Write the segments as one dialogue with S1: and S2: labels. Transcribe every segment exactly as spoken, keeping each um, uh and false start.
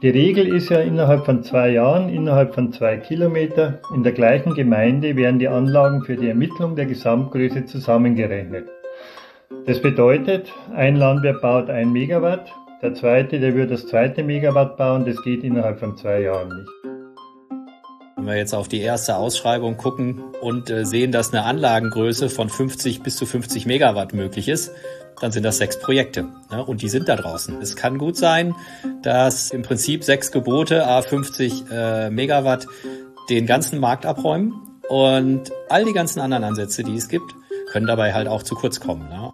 S1: Die Regel ist ja innerhalb von zwei Jahren, innerhalb von zwei Kilometer in der gleichen Gemeinde werden die Anlagen für die Ermittlung der Gesamtgröße zusammengerechnet. Das bedeutet, ein Landwirt baut ein Megawatt, der zweite, der wird das zweite Megawatt bauen, das geht innerhalb von zwei Jahren nicht.
S2: Wenn wir jetzt auf die erste Ausschreibung gucken und äh, sehen, dass eine Anlagengröße von fünfzig bis zu fünfzig Megawatt möglich ist, dann sind das sechs Projekte, ne? Und die sind da draußen. Es kann gut sein, dass im Prinzip sechs Gebote, à fünfzig äh, Megawatt, den ganzen Markt abräumen und all die ganzen anderen Ansätze, die es gibt, können dabei halt auch zu kurz kommen, ne?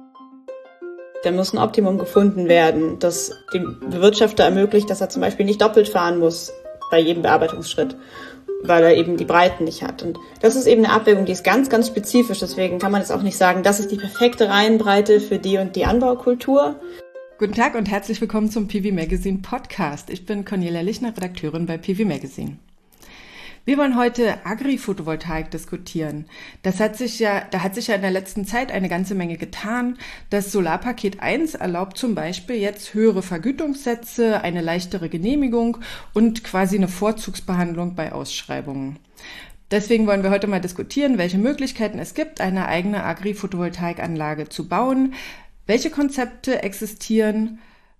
S3: Da muss ein Optimum gefunden werden, das dem Bewirtschafter ermöglicht, dass er zum Beispiel nicht doppelt fahren muss bei jedem Bearbeitungsschritt, weil er eben die Breiten nicht hat. Und das ist eben eine Abwägung, die ist ganz, ganz spezifisch. Deswegen kann man jetzt auch nicht sagen, das ist die perfekte Reihenbreite für die und die Anbaukultur.
S4: Guten Tag und herzlich willkommen zum P V Magazine Podcast. Ich bin Cornelia Lichner, Redakteurin bei P V Magazine. Wir wollen heute Agri-Photovoltaik diskutieren. Das hat sich ja, da hat sich ja in der letzten Zeit eine ganze Menge getan. Das Solarpaket eins erlaubt zum Beispiel jetzt höhere Vergütungssätze, eine leichtere Genehmigung und quasi eine Vorzugsbehandlung bei Ausschreibungen. Deswegen wollen wir heute mal diskutieren, welche Möglichkeiten es gibt, eine eigene Agri-Photovoltaikanlage zu bauen, welche Konzepte existieren,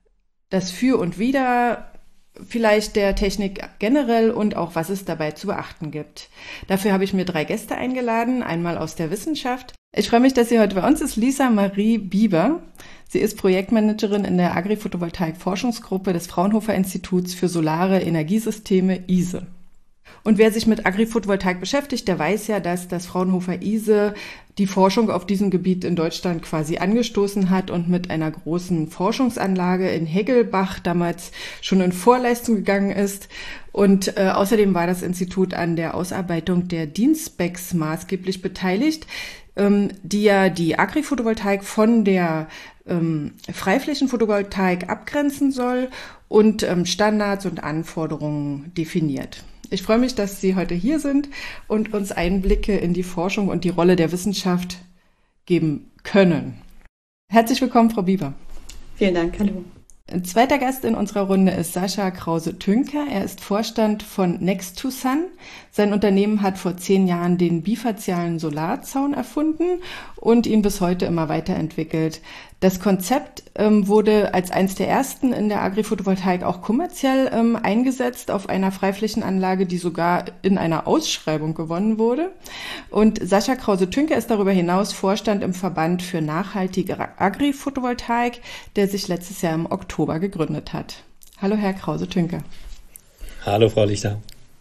S4: das Für und Wider, vielleicht der Technik generell und auch, was es dabei zu beachten gibt. Dafür habe ich mir drei Gäste eingeladen, einmal aus der Wissenschaft. Ich freue mich, dass sie heute bei uns ist, Lisa Marie Bieber. Sie ist Projektmanagerin in der Agri-Photovoltaik-Forschungsgruppe des Fraunhofer Instituts für Solare Energiesysteme I S E. Und wer sich mit Agri-Photovoltaik beschäftigt, der weiß ja, dass das Fraunhofer I S E die Forschung auf diesem Gebiet in Deutschland quasi angestoßen hat und mit einer großen Forschungsanlage in Hegelbach damals schon in Vorleistung gegangen ist. Und äh, außerdem war das Institut an der Ausarbeitung der D I N-Specs maßgeblich beteiligt, ähm, die ja die Agri-Photovoltaik von der ähm, Freiflächenphotovoltaik abgrenzen soll und ähm, Standards und Anforderungen definiert. Ich freue mich, dass Sie heute hier sind und uns Einblicke in die Forschung und die Rolle der Wissenschaft geben können. Herzlich willkommen, Frau Bieber.
S3: Vielen Dank, hallo.
S4: Ein zweiter Gast in unserer Runde ist Sascha Krause-Tünker. Er ist Vorstand von Next to Sun. Sein Unternehmen hat vor zehn Jahren den bifazialen Solarzaun erfunden und ihn bis heute immer weiterentwickelt. Das Konzept ähm, wurde als eins der ersten in der Agri-Photovoltaik auch kommerziell ähm, eingesetzt auf einer Freiflächenanlage, die sogar in einer Ausschreibung gewonnen wurde. Und Sascha Krause-Tünker ist darüber hinaus Vorstand im Verband für nachhaltige Agri-Photovoltaik, der sich letztes Jahr im Oktober gegründet hat. Hallo, Herr Krause-Tünker.
S2: Hallo, Frau Lichter.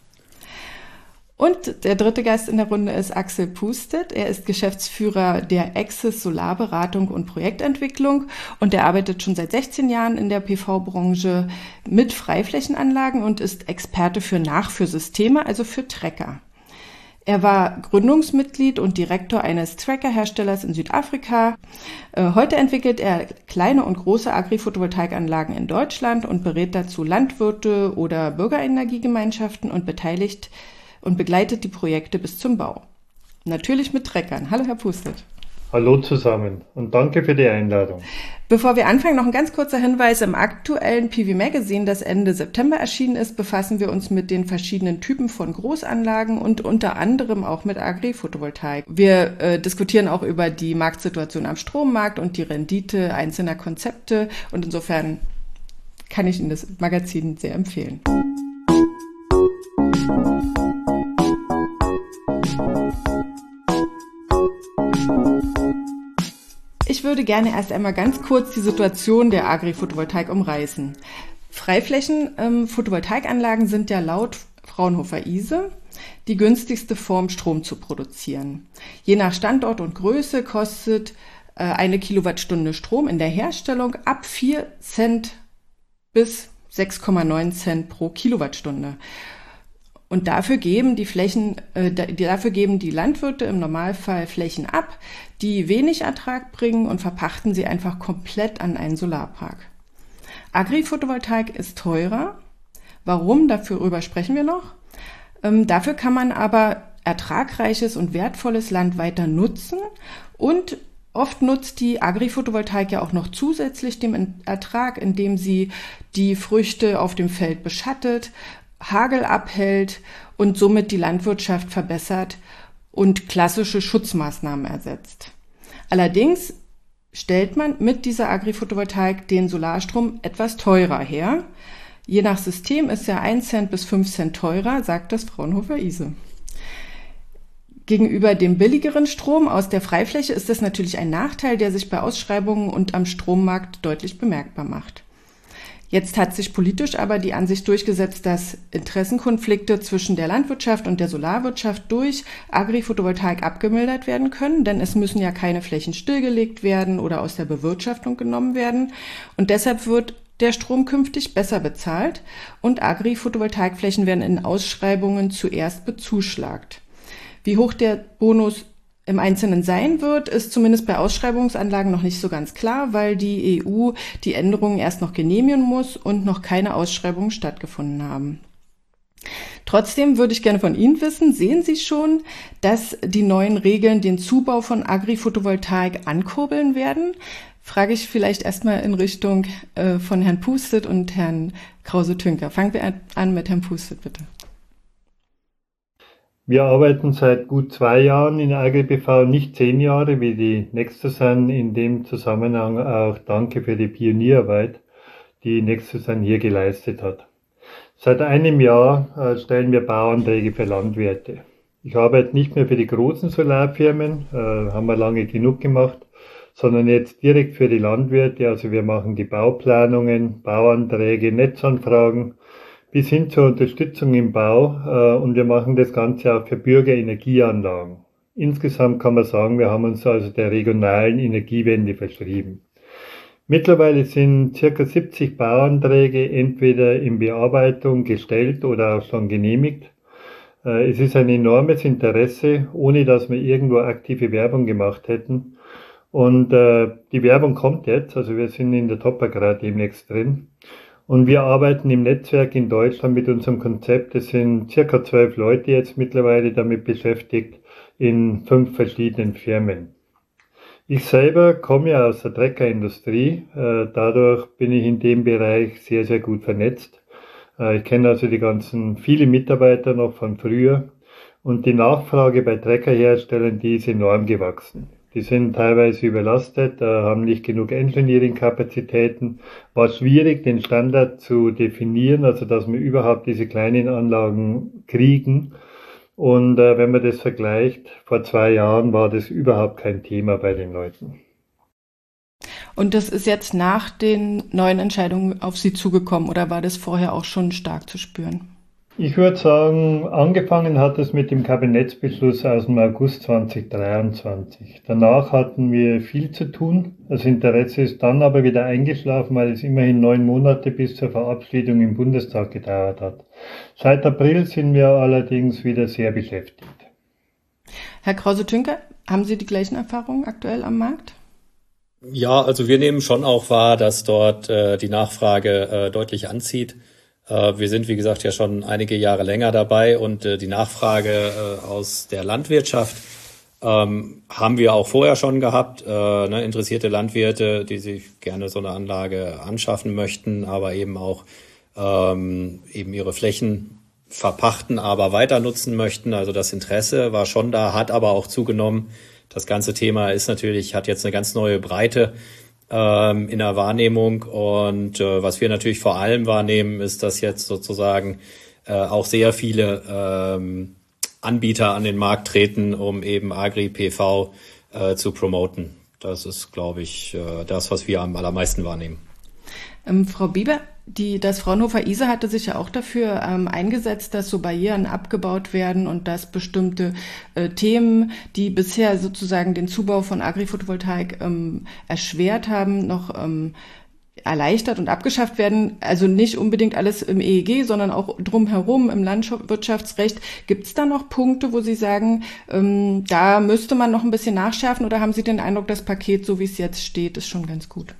S4: Und der dritte Gast in der Runde ist Axel Pustet. Er ist Geschäftsführer der Axis Solarberatung und Projektentwicklung und er arbeitet schon seit sechzehn Jahren in der P V-Branche mit Freiflächenanlagen und ist Experte für Nachführsysteme, also für Trecker. Er war Gründungsmitglied und Direktor eines Tracker-Herstellers in Südafrika. Heute entwickelt er kleine und große Agri-Photovoltaikanlagen in Deutschland und berät dazu Landwirte oder Bürgerenergiegemeinschaften und beteiligt und begleitet die Projekte bis zum Bau. Natürlich mit Treckern. Hallo, Herr Pustet.
S1: Hallo zusammen und danke für die Einladung.
S4: Bevor wir anfangen, noch ein ganz kurzer Hinweis. Im aktuellen P V Magazine, das Ende September erschienen ist, befassen wir uns mit den verschiedenen Typen von Großanlagen und unter anderem auch mit Agri-Photovoltaik. Wir äh, diskutieren auch über die Marktsituation am Strommarkt und die Rendite einzelner Konzepte und insofern kann ich Ihnen das Magazin sehr empfehlen. Ich würde gerne erst einmal ganz kurz die Situation der Agri-Photovoltaik umreißen. Freiflächen-Photovoltaikanlagen sind ja laut Fraunhofer I S E die günstigste Form, Strom zu produzieren. Je nach Standort und Größe kostet äh, eine Kilowattstunde Strom in der Herstellung ab vier Cent bis sechs Komma neun Cent pro Kilowattstunde. Und dafür geben die Flächen, äh, dafür geben die Landwirte im Normalfall Flächen ab, die wenig Ertrag bringen und verpachten sie einfach komplett an einen Solarpark. Agri-Photovoltaik ist teurer. Warum? Darüber sprechen wir noch. Ähm, dafür kann man aber ertragreiches und wertvolles Land weiter nutzen und Oft nutzt die Agri-Photovoltaik ja auch noch zusätzlich den Ertrag, indem sie die Früchte auf dem Feld beschattet, Hagel abhält und somit die Landwirtschaft verbessert und klassische Schutzmaßnahmen ersetzt. Allerdings stellt man mit dieser Agri-Photovoltaik den Solarstrom etwas teurer her. Je nach System ist er ein Cent bis fünf Cent teurer, sagt das Fraunhofer I S E. Gegenüber dem billigeren Strom aus der Freifläche ist das natürlich ein Nachteil, der sich bei Ausschreibungen und am Strommarkt deutlich bemerkbar macht. Jetzt hat sich politisch aber die Ansicht durchgesetzt, dass Interessenkonflikte zwischen der Landwirtschaft und der Solarwirtschaft durch Agri-Photovoltaik abgemildert werden können, denn es müssen ja keine Flächen stillgelegt werden oder aus der Bewirtschaftung genommen werden. Und deshalb wird der Strom künftig besser bezahlt und Agri-Photovoltaikflächen werden in Ausschreibungen zuerst bezuschlagt. Wie hoch der Bonus im Einzelnen sein wird, ist zumindest bei Ausschreibungsanlagen noch nicht so ganz klar, weil die E U die Änderungen erst noch genehmigen muss und noch keine Ausschreibungen stattgefunden haben. Trotzdem würde ich gerne von Ihnen wissen, sehen Sie schon, dass die neuen Regeln den Zubau von Agri-Photovoltaik ankurbeln werden? Frage ich vielleicht erstmal in Richtung äh, von Herrn Pustet und Herrn Krause-Tünker. Fangen wir an mit Herrn Pustet, bitte.
S1: Wir arbeiten seit gut zwei Jahren in Agri-B V, nicht zehn Jahre wie die Nextosan. In dem Zusammenhang auch danke für die Pionierarbeit, die Nextosan hier geleistet hat. Seit einem Jahr äh, stellen wir Bauanträge für Landwirte. Ich arbeite nicht mehr für die großen Solarfirmen, äh, haben wir lange genug gemacht, sondern jetzt direkt für die Landwirte. Also wir machen die Bauplanungen, Bauanträge, Netzanfragen, bis hin zur Unterstützung im Bau äh, und wir machen das Ganze auch für Bürgerenergieanlagen. Insgesamt kann man sagen, wir haben uns also der regionalen Energiewende verschrieben. Mittlerweile sind circa siebzig Bauanträge entweder in Bearbeitung gestellt oder auch schon genehmigt. Äh, es ist ein enormes Interesse, ohne dass wir irgendwo aktive Werbung gemacht hätten. Und äh, die Werbung kommt jetzt, also wir sind in der Topper gerade demnächst drin. Und wir arbeiten im Netzwerk in Deutschland mit unserem Konzept. Es sind circa zwölf Leute jetzt mittlerweile damit beschäftigt in fünf verschiedenen Firmen. Ich selber komme ja aus der Treckerindustrie. Dadurch bin ich in dem Bereich sehr, sehr gut vernetzt. Ich kenne also die ganzen, viele Mitarbeiter noch von früher. Und die Nachfrage bei Treckerherstellern, die ist enorm gewachsen. Die sind teilweise überlastet, haben nicht genug Engineering-Kapazitäten. War schwierig, den Standard zu definieren, also dass wir überhaupt diese kleinen Anlagen kriegen. Und äh, wenn man das vergleicht, vor zwei Jahren war das überhaupt kein Thema bei den Leuten.
S4: Und das ist jetzt nach den neuen Entscheidungen auf Sie zugekommen oder war das vorher auch schon stark zu spüren?
S1: Ich würde sagen, angefangen hat es mit dem Kabinettsbeschluss aus dem August zweitausenddreiundzwanzig. Danach hatten wir viel zu tun. Das Interesse ist dann aber wieder eingeschlafen, weil es immerhin neun Monate bis zur Verabschiedung im Bundestag gedauert hat. Seit April sind wir allerdings wieder sehr beschäftigt.
S4: Herr Krause-Tünker, haben Sie die gleichen Erfahrungen aktuell am Markt?
S2: Ja, also wir nehmen schon auch wahr, dass dort äh, die Nachfrage äh, deutlich anzieht. Wir sind, wie gesagt, ja schon einige Jahre länger dabei und äh, die Nachfrage äh, aus der Landwirtschaft ähm, haben wir auch vorher schon gehabt. Äh, ne, interessierte Landwirte, die sich gerne so eine Anlage anschaffen möchten, aber eben auch ähm, eben ihre Flächen verpachten, aber weiter nutzen möchten. Also das Interesse war schon da, hat aber auch zugenommen. Das ganze Thema ist natürlich, hat jetzt eine ganz neue Breite in der Wahrnehmung und äh, was wir natürlich vor allem wahrnehmen, ist, dass jetzt sozusagen äh, auch sehr viele ähm, Anbieter an den Markt treten, um eben Agri-P V äh, zu promoten. Das ist, glaube ich, äh, das, was wir am allermeisten wahrnehmen.
S4: Ähm, Frau Bieber, die, das Fraunhofer I S E hatte sich ja auch dafür ähm, eingesetzt, dass so Barrieren abgebaut werden und dass bestimmte äh, Themen, die bisher sozusagen den Zubau von Agri-Photovoltaik ähm, erschwert haben, noch ähm, erleichtert und abgeschafft werden. Also nicht unbedingt alles im E E G, sondern auch drumherum im Landwirtschaftsrecht. Gibt es da noch Punkte, wo Sie sagen, ähm, da müsste man noch ein bisschen nachschärfen oder haben Sie den Eindruck, das Paket, so wie es jetzt steht, ist schon ganz gut?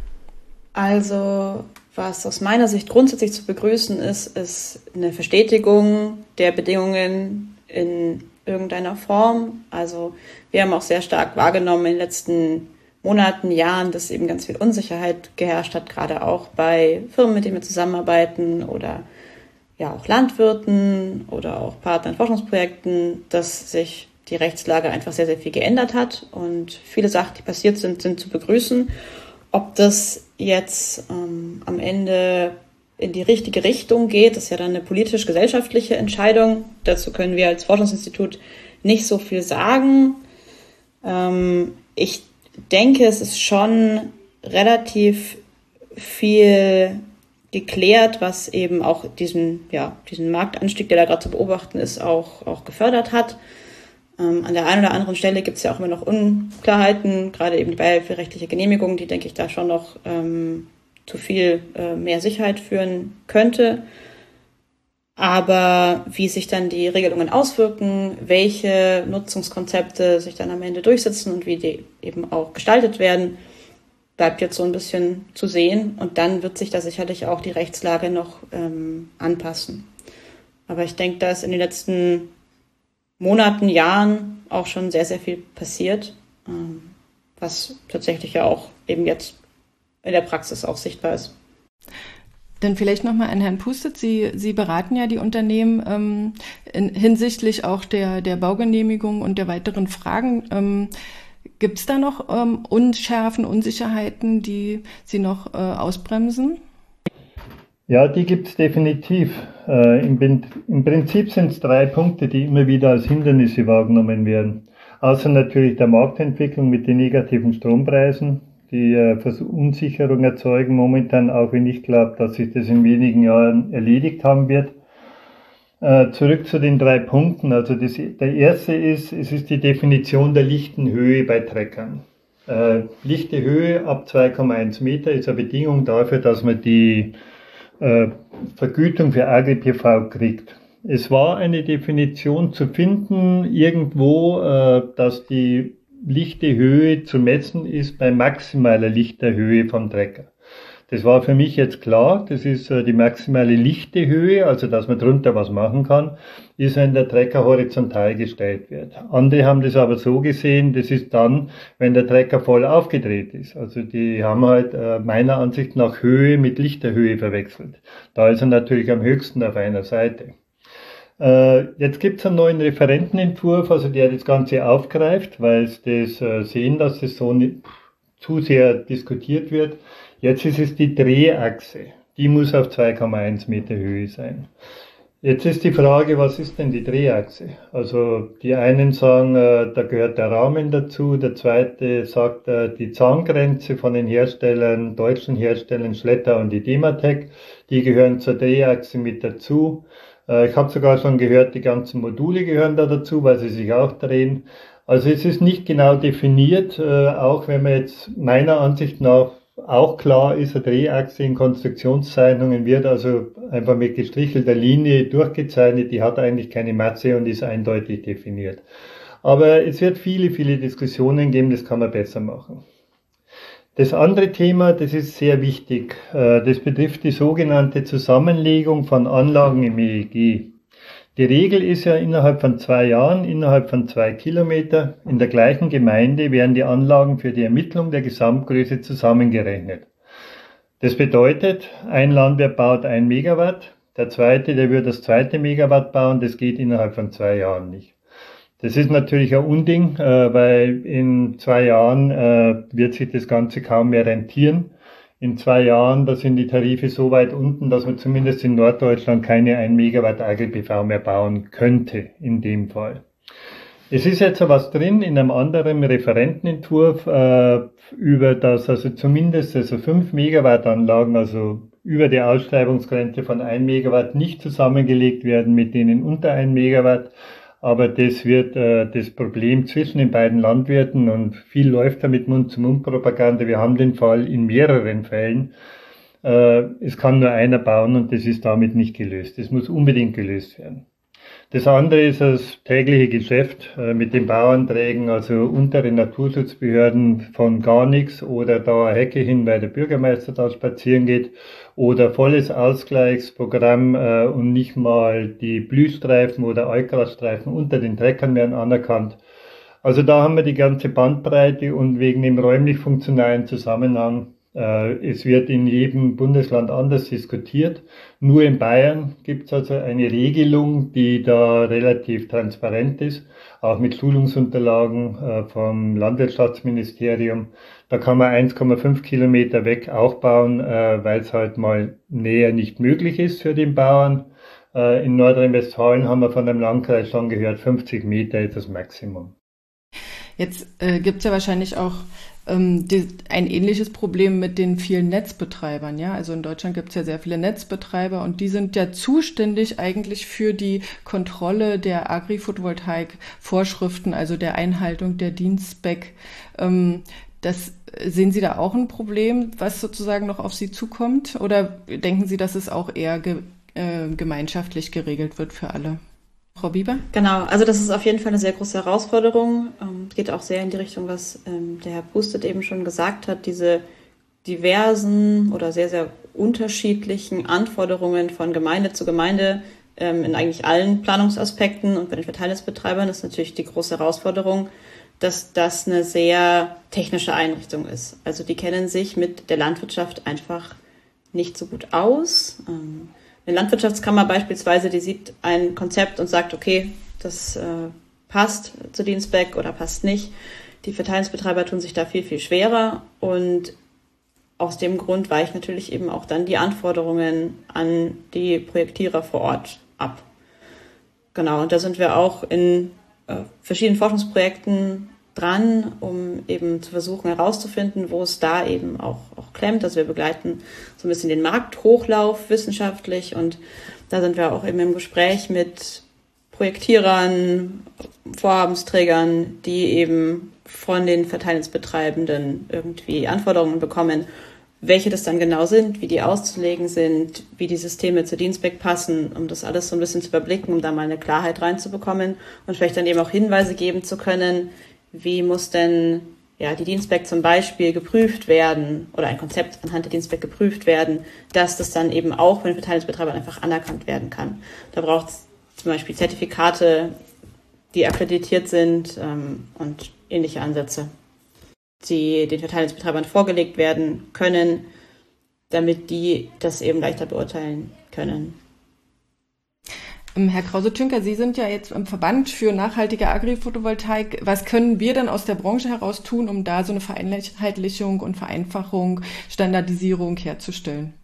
S3: Also, was aus meiner Sicht grundsätzlich zu begrüßen ist, ist eine Verstetigung der Bedingungen in irgendeiner Form. Also wir haben auch sehr stark wahrgenommen in den letzten Monaten, Jahren, dass eben ganz viel Unsicherheit geherrscht hat, gerade auch bei Firmen, mit denen wir zusammenarbeiten oder ja auch Landwirten oder auch Partnern in Forschungsprojekten, dass sich die Rechtslage einfach sehr, sehr viel geändert hat und viele Sachen, die passiert sind, sind zu begrüßen. Ob das jetzt ähm, am Ende in die richtige Richtung geht, ist ja dann eine politisch-gesellschaftliche Entscheidung. Dazu können wir als Forschungsinstitut nicht so viel sagen. Ähm, ich denke, es ist schon relativ viel geklärt, was eben auch diesen, ja, diesen Marktanstieg, der da gerade zu beobachten ist, auch, auch gefördert hat. Ähm, an der einen oder anderen Stelle gibt es ja auch immer noch Unklarheiten, gerade eben die beihilferechtliche Genehmigung, die, denke ich, da schon noch ähm, zu viel äh, mehr Sicherheit führen könnte. Aber wie sich dann die Regelungen auswirken, welche Nutzungskonzepte sich dann am Ende durchsetzen und wie die eben auch gestaltet werden, bleibt jetzt so ein bisschen zu sehen. Und dann wird sich da sicherlich auch die Rechtslage noch ähm, anpassen. Aber ich denke, da ist in den letzten Monaten, Jahren auch schon sehr, sehr viel passiert, ähm, was tatsächlich ja auch eben jetzt in der Praxis auch sichtbar ist.
S4: Dann vielleicht nochmal an Herrn Pustet. Sie, Sie beraten ja die Unternehmen ähm, in, hinsichtlich auch der, der Baugenehmigung und der weiteren Fragen. Ähm, Gibt es da noch ähm, Unschärfen, Unsicherheiten, die Sie noch äh, ausbremsen?
S1: Ja, die gibt es definitiv. Äh, im, Im Prinzip sind es drei Punkte, die immer wieder als Hindernisse wahrgenommen werden. Außer natürlich der Marktentwicklung mit den negativen Strompreisen, die äh, Verunsicherung erzeugen momentan, auch wenn ich glaube, dass sich das in wenigen Jahren erledigt haben wird. Äh, zurück zu den drei Punkten. Also das, der erste ist, es ist die Definition der lichten Höhe bei Treckern. Äh, lichte Höhe ab zwei Komma eins Meter ist eine Bedingung dafür, dass man die äh, Vergütung für Agri-P V kriegt. Es war eine Definition zu finden irgendwo, äh, dass die lichte Höhe zu messen ist bei maximaler lichter Höhe vom Trecker. Das war für mich jetzt klar, das ist die maximale lichte Höhe, also dass man drunter was machen kann, ist, wenn der Trecker horizontal gestellt wird. Andere haben das aber so gesehen, das ist dann, wenn der Trecker voll aufgedreht ist. Also die haben halt äh, meiner Ansicht nach Höhe mit lichter Höhe verwechselt. Da ist er natürlich am höchsten auf einer Seite. Äh, jetzt gibt es einen neuen Referentenentwurf, also der das Ganze aufgreift, weil sie das äh, sehen, dass das so nicht zu sehr diskutiert wird. Jetzt ist es die Drehachse. Die muss auf zwei Komma eins Meter Höhe sein. Jetzt ist die Frage, was ist denn die Drehachse? Also die einen sagen, äh, da gehört der Rahmen dazu. Der zweite sagt, äh, die Zahngrenze von den Herstellern, deutschen Herstellern Schletter und die Dematec, die gehören zur Drehachse mit dazu. Äh, ich habe sogar schon gehört, die ganzen Module gehören da dazu, weil sie sich auch drehen. Also es ist nicht genau definiert, äh, auch wenn man jetzt meiner Ansicht nach auch klar ist, eine Drehachse in Konstruktionszeichnungen wird also einfach mit gestrichelter Linie durchgezeichnet, die hat eigentlich keine Masse und ist eindeutig definiert. Aber es wird viele, viele Diskussionen geben, das kann man besser machen. Das andere Thema, das ist sehr wichtig, das betrifft die sogenannte Zusammenlegung von Anlagen im E E G. Die Regel ist ja, innerhalb von zwei Jahren, innerhalb von zwei Kilometer in der gleichen Gemeinde werden die Anlagen für die Ermittlung der Gesamtgröße zusammengerechnet. Das bedeutet, ein Landwirt baut ein Megawatt, der zweite, der wird das zweite Megawatt bauen, das geht innerhalb von zwei Jahren nicht. Das ist natürlich ein Unding, weil in zwei Jahren wird sich das Ganze kaum mehr rentieren. In zwei Jahren, da sind die Tarife so weit unten, dass man zumindest in Norddeutschland keine ein Megawatt Agri-P V mehr bauen könnte, in dem Fall. Es ist jetzt so was drin in einem anderen Referentenentwurf, äh, über das also zumindest also fünf Megawatt Anlagen, also über die Ausschreibungsgrenze von ein Megawatt nicht zusammengelegt werden mit denen unter ein Megawatt. Aber das wird äh, das Problem zwischen den beiden Landwirten und viel läuft da mit Mund-zu-Mund-Propaganda. Wir haben den Fall in mehreren Fällen. Äh, es kann nur einer bauen und das ist damit nicht gelöst. Das muss unbedingt gelöst werden. Das andere ist das tägliche Geschäft äh, mit den Bauanträgen, also untere Naturschutzbehörden von gar nichts oder da eine Hecke hin, weil der Bürgermeister da spazieren geht oder volles Ausgleichsprogramm äh, und nicht mal die Blühstreifen oder Algrasstreifen unter den Treckern werden anerkannt. Also da haben wir die ganze Bandbreite und wegen dem räumlich-funktionalen Zusammenhang, äh, es wird in jedem Bundesland anders diskutiert. Nur in Bayern gibt es also eine Regelung, die da relativ transparent ist, auch mit Schulungsunterlagen äh, vom Landwirtschaftsministerium. Da kann man eins Komma fünf Kilometer weg auch bauen, äh, weil es halt mal näher nicht möglich ist für den Bauern. Äh, in Nordrhein-Westfalen haben wir von dem Landkreis schon gehört, fünfzig Meter ist das Maximum.
S4: Jetzt äh, gibt es ja wahrscheinlich auch ähm, die, ein ähnliches Problem mit den vielen Netzbetreibern. Ja, also in Deutschland gibt es ja sehr viele Netzbetreiber und die sind ja zuständig eigentlich für die Kontrolle der Agri-Photovoltaik-Vorschriften, also der Einhaltung der Dienstspec. Ähm, das sehen Sie da auch ein Problem, was sozusagen noch auf Sie zukommt? Oder denken Sie, dass es auch eher ge, äh, gemeinschaftlich geregelt wird für alle? Frau Bieber?
S3: Genau, also das ist auf jeden Fall eine sehr große Herausforderung. Ähm, geht auch sehr in die Richtung, was ähm, der Herr Pustet eben schon gesagt hat, diese diversen oder sehr, sehr unterschiedlichen Anforderungen von Gemeinde zu Gemeinde ähm, in eigentlich allen Planungsaspekten und bei den Verteilnetzbetreibern ist natürlich die große Herausforderung, dass das eine sehr technische Einrichtung ist. Also die kennen sich mit der Landwirtschaft einfach nicht so gut aus. Ähm, Eine Landwirtschaftskammer beispielsweise, die sieht ein Konzept und sagt, okay, das äh, passt zu Dienstspec oder passt nicht. Die Verteilnetzbetreiber tun sich da viel, viel schwerer und aus dem Grund weichen natürlich eben auch dann die Anforderungen an die Projektierer vor Ort ab. Genau, und da sind wir auch in äh, verschiedenen Forschungsprojekten dran, um eben zu versuchen herauszufinden, wo es da eben auch, auch klemmt. Also wir begleiten so ein bisschen den Markthochlauf wissenschaftlich und da sind wir auch eben im Gespräch mit Projektierern, Vorhabensträgern, die eben von den Verteilnetzbetreibenden irgendwie Anforderungen bekommen, welche das dann genau sind, wie die auszulegen sind, wie die Systeme zur Dienstspec passen, um das alles so ein bisschen zu überblicken, um da mal eine Klarheit reinzubekommen und vielleicht dann eben auch Hinweise geben zu können, wie muss denn ja, die Dienstspec zum Beispiel geprüft werden oder ein Konzept anhand der Dienstspec geprüft werden, dass das dann eben auch von den Verteilnetzbetreibern einfach anerkannt werden kann. Da braucht es zum Beispiel Zertifikate, die akkreditiert sind ähm, und ähnliche Ansätze, die den Verteilnetzbetreibern vorgelegt werden können, damit die das eben leichter beurteilen können.
S4: Herr Krause-Tünker, Sie sind ja jetzt im Verband für nachhaltige Agri-Photovoltaik. Was können wir denn aus der Branche heraus tun, um da so eine Vereinheitlichung und Vereinfachung, Standardisierung herzustellen?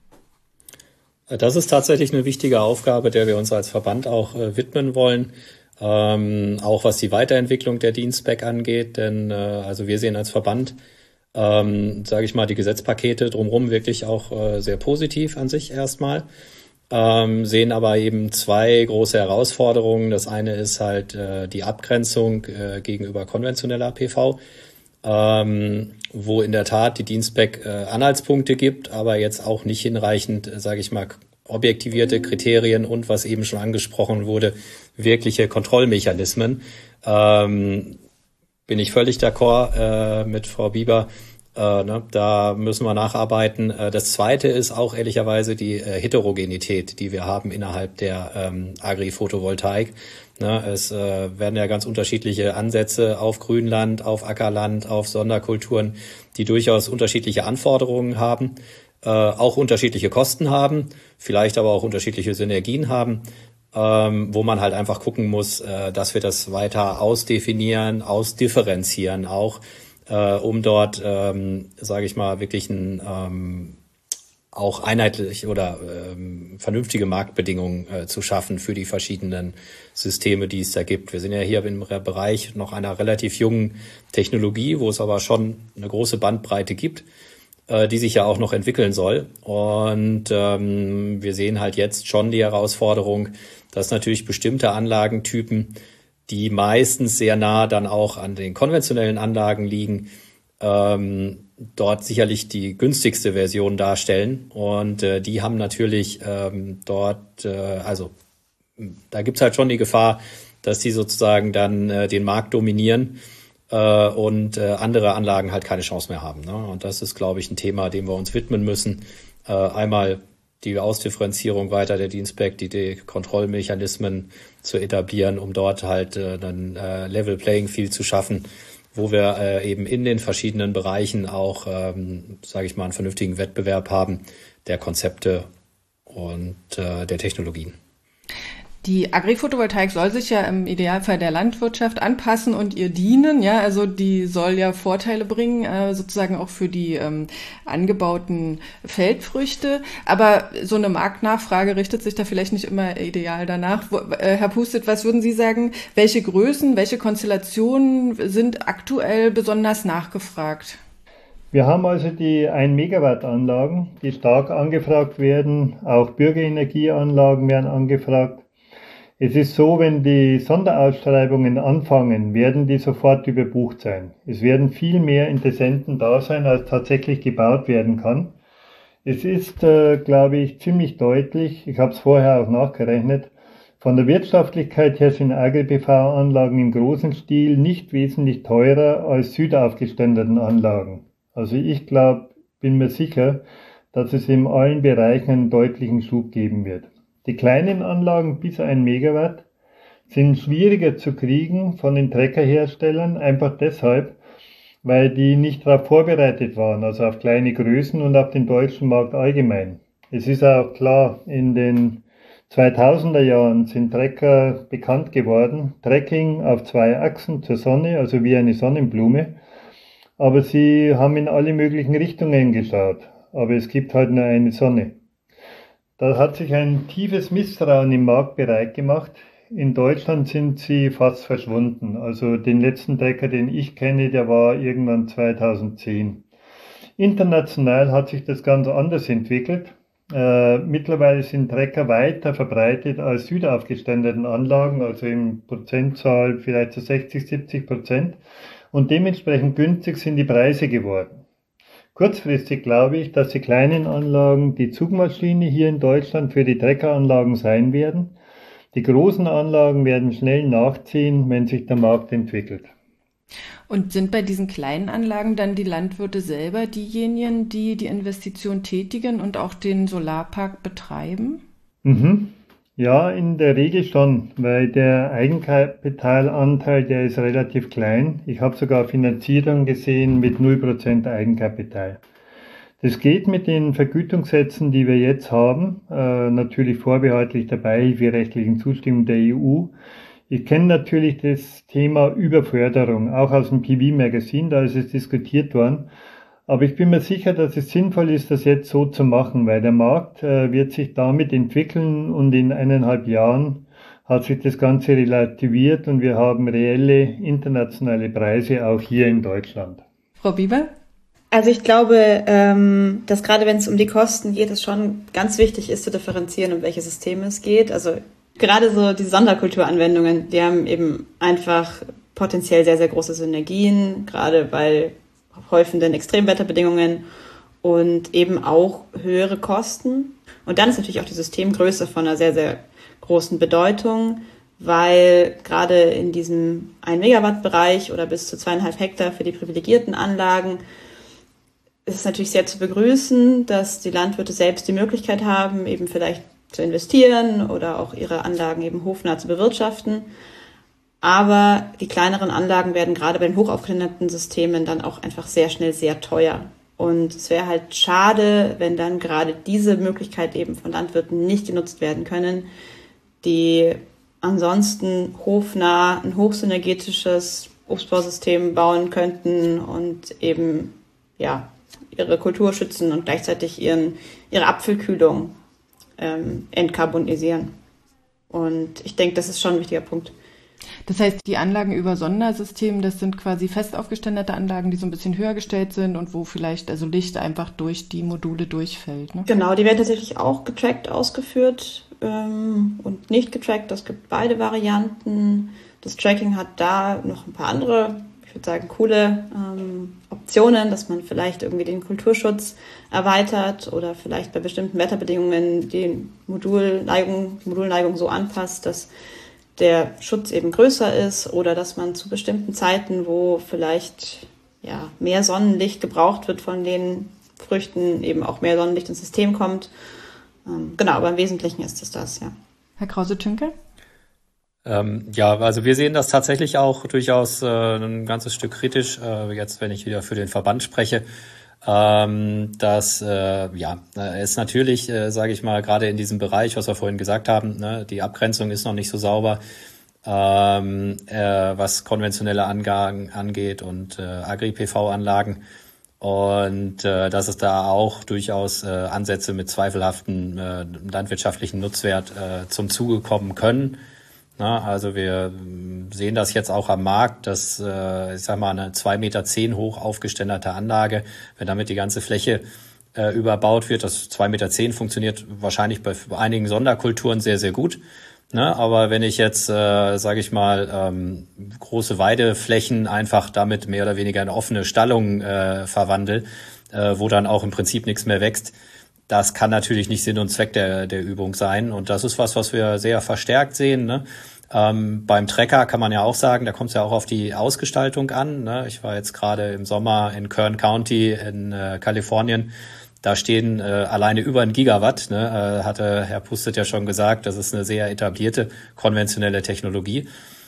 S2: Das ist tatsächlich eine wichtige Aufgabe, der wir uns als Verband auch äh, widmen wollen, ähm, auch was die Weiterentwicklung der Dienstspec angeht. Denn äh, also wir sehen als Verband, ähm, sage ich mal, die Gesetzpakete drumherum wirklich auch äh, sehr positiv an sich erstmal. Ähm, sehen aber eben zwei große Herausforderungen. Das eine ist halt äh, die Abgrenzung äh, gegenüber konventioneller P V, ähm, wo in der Tat die Dienstspec äh, Anhaltspunkte gibt, aber jetzt auch nicht hinreichend, äh, sage ich mal, objektivierte Kriterien und, was eben schon angesprochen wurde, wirkliche Kontrollmechanismen. Ähm, bin ich völlig d'accord äh, mit Frau Bieber. Äh, ne, da müssen wir nacharbeiten. Äh, das Zweite ist auch ehrlicherweise die äh, Heterogenität, die wir haben innerhalb der ähm, Agri-Photovoltaik. Ne, es äh, werden ja ganz unterschiedliche Ansätze auf Grünland, auf Ackerland, auf Sonderkulturen, die durchaus unterschiedliche Anforderungen haben, äh, auch unterschiedliche Kosten haben, vielleicht aber auch unterschiedliche Synergien haben, ähm, wo man halt einfach gucken muss, äh, dass wir das weiter ausdefinieren, ausdifferenzieren auch, Äh, um dort, ähm, sage ich mal, wirklich ein, ähm, auch einheitlich oder ähm, vernünftige Marktbedingungen äh, zu schaffen für die verschiedenen Systeme, die es da gibt. Wir sind ja hier im Bereich noch einer relativ jungen Technologie, wo es aber schon eine große Bandbreite gibt, äh, die sich ja auch noch entwickeln soll. Und ähm, wir sehen halt jetzt schon die Herausforderung, dass natürlich bestimmte Anlagentypen, die meistens sehr nah dann auch an den konventionellen Anlagen liegen, ähm, dort sicherlich die günstigste Version darstellen. Und äh, die haben natürlich ähm, dort, äh, also da gibt's halt schon die Gefahr, dass die sozusagen dann äh, den Markt dominieren äh, und äh, andere Anlagen halt keine Chance mehr haben. Ne? Und das ist, glaube ich, ein Thema, dem wir uns widmen müssen. Äh, einmal die Ausdifferenzierung weiter der D-Inspect, die, die Kontrollmechanismen zu etablieren, um dort halt äh, dann äh, Level Playing Field zu schaffen, wo wir äh, eben in den verschiedenen Bereichen auch, ähm, sage ich mal, einen vernünftigen Wettbewerb haben der Konzepte und äh, der Technologien.
S4: Die Agri-Photovoltaik soll sich ja im Idealfall der Landwirtschaft anpassen und ihr dienen, ja, also die soll ja Vorteile bringen, äh, sozusagen auch für die ähm, angebauten Feldfrüchte, aber so eine Marktnachfrage richtet sich da vielleicht nicht immer ideal danach. Wo, äh, Herr Pustet, was würden Sie sagen, welche Größen, welche Konstellationen sind aktuell besonders nachgefragt?
S1: Wir haben also die ein Megawatt Anlagen, die stark angefragt werden, auch Bürgerenergieanlagen werden angefragt. Es ist so, wenn die Sonderausschreibungen anfangen, werden die sofort überbucht sein. Es werden viel mehr Interessenten da sein, als tatsächlich gebaut werden kann. Es ist, äh, glaube ich, ziemlich deutlich, ich habe es vorher auch nachgerechnet, von der Wirtschaftlichkeit her sind Agri-P V-Anlagen im großen Stil nicht wesentlich teurer als südaufgeständeten Anlagen. Also ich glaube, bin mir sicher, dass es in allen Bereichen einen deutlichen Schub geben wird. Die kleinen Anlagen bis ein Megawatt sind schwieriger zu kriegen von den Treckerherstellern, einfach deshalb, weil die nicht darauf vorbereitet waren, also auf kleine Größen und auf den deutschen Markt allgemein. Es ist auch klar, in den zweitausender Jahren sind Trecker bekannt geworden, Trekking auf zwei Achsen zur Sonne, also wie eine Sonnenblume, aber sie haben in alle möglichen Richtungen geschaut, aber es gibt halt nur eine Sonne. Da hat sich ein tiefes Misstrauen im Markt bereit gemacht. In Deutschland sind sie fast verschwunden. Also den letzten Trecker, den ich kenne, der war irgendwann zweitausendzehn. International hat sich das ganz anders entwickelt. Äh, mittlerweile sind Trecker weiter verbreitet als südaufgeständeten Anlagen, also in Prozentzahl vielleicht zu sechzig, siebzig Prozent. Und dementsprechend günstig sind die Preise geworden. Kurzfristig glaube ich, dass die kleinen Anlagen die Zugmaschine hier in Deutschland für die Treckeranlagen sein werden. Die großen Anlagen werden schnell nachziehen, wenn sich der Markt entwickelt.
S4: Und sind bei diesen kleinen Anlagen dann die Landwirte selber diejenigen, die die Investition tätigen und auch den Solarpark betreiben?
S1: Mhm. Ja, in der Regel schon, weil der Eigenkapitalanteil, der ist relativ klein. Ich habe sogar Finanzierung gesehen mit null Prozent Eigenkapital. Das geht mit den Vergütungssätzen, die wir jetzt haben, äh, natürlich vorbehaltlich der beihilferechtlichen Zustimmung der E U. Ich kenne natürlich das Thema Überförderung, auch aus dem P V-Magazin, da ist es diskutiert worden. Aber ich bin mir sicher, dass es sinnvoll ist, das jetzt so zu machen, weil der Markt äh, wird sich damit entwickeln und in eineinhalb Jahren hat sich das Ganze relativiert und wir haben reelle internationale Preise auch hier in Deutschland.
S3: Frau Bieber? Also ich glaube, ähm, dass gerade wenn es um die Kosten geht, es schon ganz wichtig ist zu differenzieren, um welche Systeme es geht. Also gerade so die Sonderkulturanwendungen, die haben eben einfach potenziell sehr, sehr große Synergien, gerade bei häufenden Extremwetterbedingungen und eben auch höhere Kosten. Und dann ist natürlich auch die Systemgröße von einer sehr, sehr großen Bedeutung, weil gerade in diesem ein Megawatt Bereich oder bis zu zweieinhalb Hektar für die privilegierten Anlagen ist es natürlich sehr zu begrüßen, dass die Landwirte selbst die Möglichkeit haben, eben vielleicht zu investieren oder auch ihre Anlagen eben hofnah zu bewirtschaften. Aber die kleineren Anlagen werden gerade bei den hochaufgekländerten Systemen dann auch einfach sehr schnell sehr teuer. Und es wäre halt schade, wenn dann gerade diese Möglichkeit eben von Landwirten nicht genutzt werden können, die ansonsten hofnah ein hochsynergetisches Obstbausystem bauen könnten und eben ja ihre Kultur schützen und gleichzeitig ihren, ihre Apfelkühlung ähm, entkarbonisieren. Und ich denke, das ist schon ein wichtiger Punkt.
S4: Das heißt, die Anlagen über Sondersystem, das sind quasi fest aufgeständerte Anlagen, die so ein bisschen höher gestellt sind und wo vielleicht also Licht einfach durch die Module durchfällt. Ne?
S3: Genau, die werden tatsächlich auch getrackt ausgeführt ähm, und nicht getrackt. Es gibt beide Varianten. Das Tracking hat da noch ein paar andere, ich würde sagen, coole ähm, Optionen, dass man vielleicht irgendwie den Kulturschutz erweitert oder vielleicht bei bestimmten Wetterbedingungen die Modulneigung, die Modulneigung so anpasst, dass der Schutz eben größer ist oder dass man zu bestimmten Zeiten, wo vielleicht ja, mehr Sonnenlicht gebraucht wird von den Früchten, eben auch mehr Sonnenlicht ins System kommt. Ähm, genau, aber im Wesentlichen ist es das, ja.
S4: Herr Krause-Tünke?
S2: Ähm, ja, also wir sehen das tatsächlich auch durchaus äh, ein ganzes Stück kritisch, äh, jetzt wenn ich wieder für den Verband spreche, ähm, dass äh, ja es natürlich, äh, sage ich mal, gerade in diesem Bereich, was wir vorhin gesagt haben, ne, die Abgrenzung ist noch nicht so sauber, ähm, äh, was konventionelle Anlagen angeht und äh, Agri-P V-Anlagen. Und äh, dass es da auch durchaus äh, Ansätze mit zweifelhaften äh, landwirtschaftlichen Nutzwert äh, zum Zuge kommen können. Na, also wir sehen das jetzt auch am Markt, dass äh, ich sag mal eine zwei Meter zehn hoch aufgeständerte Anlage, wenn damit die ganze Fläche äh, überbaut wird, das zwei Meter zehn funktioniert wahrscheinlich bei einigen Sonderkulturen sehr, sehr gut. Ne, aber wenn ich jetzt, äh, sage ich mal, ähm, große Weideflächen einfach damit mehr oder weniger in offene Stallungen äh, verwandle, äh, wo dann auch im Prinzip nichts mehr wächst, das kann natürlich nicht Sinn und Zweck der, der Übung sein. Und das ist was, was wir sehr verstärkt sehen. Ne? Ähm, beim Trecker kann man ja auch sagen, da kommt es ja auch auf die Ausgestaltung an. Ne? Ich war jetzt gerade im Sommer in Kern County in äh, Kalifornien. Da stehen äh, alleine über ein Gigawatt, ne, äh, hatte Herr Pustet ja schon gesagt, das ist eine sehr etablierte konventionelle Technologie.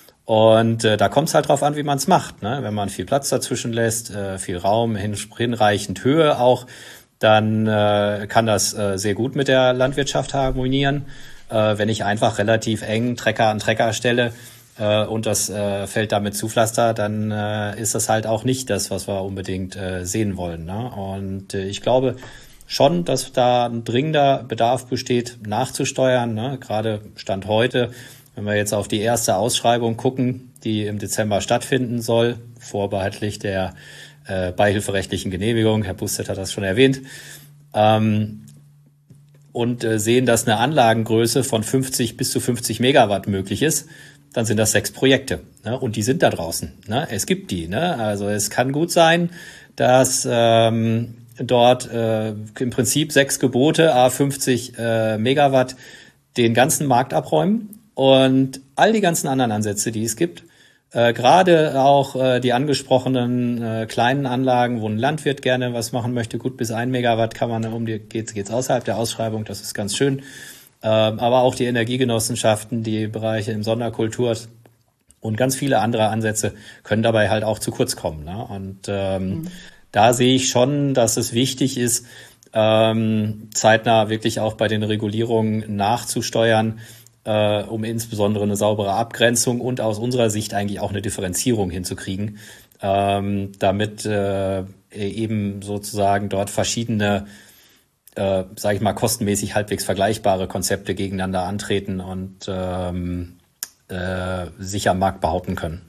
S2: Und äh, da kommt es halt drauf an, wie man es macht. Ne? Wenn man viel Platz dazwischen lässt, äh, viel Raum, hin, hinreichend Höhe auch, dann äh, kann das äh, sehr gut mit der Landwirtschaft harmonieren. Äh, wenn ich einfach relativ eng Trecker an Trecker stelle äh, und das äh, Feld damit zupflaster, dann äh, ist das halt auch nicht das, was wir unbedingt äh, sehen wollen. Ne? Und äh, ich glaube schon, dass da ein dringender Bedarf besteht, nachzusteuern. Ne? Gerade Stand heute, wenn wir jetzt auf die erste Ausschreibung gucken, die im Dezember stattfinden soll, vorbehaltlich der äh, beihilferechtlichen Genehmigung, Herr Pustet hat das schon erwähnt, ähm, und äh, sehen, dass eine Anlagengröße von fünfzig bis zu fünfzig Megawatt möglich ist, dann sind das sechs Projekte. Ne? Und die sind da draußen. Ne? Es gibt die. Ne? Also es kann gut sein, dass ähm, dort äh, im Prinzip sechs Gebote, à fünfzig äh, Megawatt, den ganzen Markt abräumen und all die ganzen anderen Ansätze, die es gibt, äh, gerade auch äh, die angesprochenen äh, kleinen Anlagen, wo ein Landwirt gerne was machen möchte, gut bis ein Megawatt kann man, um die geht's geht's außerhalb der Ausschreibung, das ist ganz schön. Ähm, aber auch die Energiegenossenschaften, die Bereiche im Sonderkultur und ganz viele andere Ansätze können dabei halt auch zu kurz kommen. Ne? Und ähm, mhm. da sehe ich schon, dass es wichtig ist, ähm, zeitnah wirklich auch bei den Regulierungen nachzusteuern, äh, um insbesondere eine saubere Abgrenzung und aus unserer Sicht eigentlich auch eine Differenzierung hinzukriegen, ähm, damit äh, eben sozusagen dort verschiedene, äh, sage ich mal, kostenmäßig halbwegs vergleichbare Konzepte gegeneinander antreten und ähm, äh, sich am Markt behaupten können.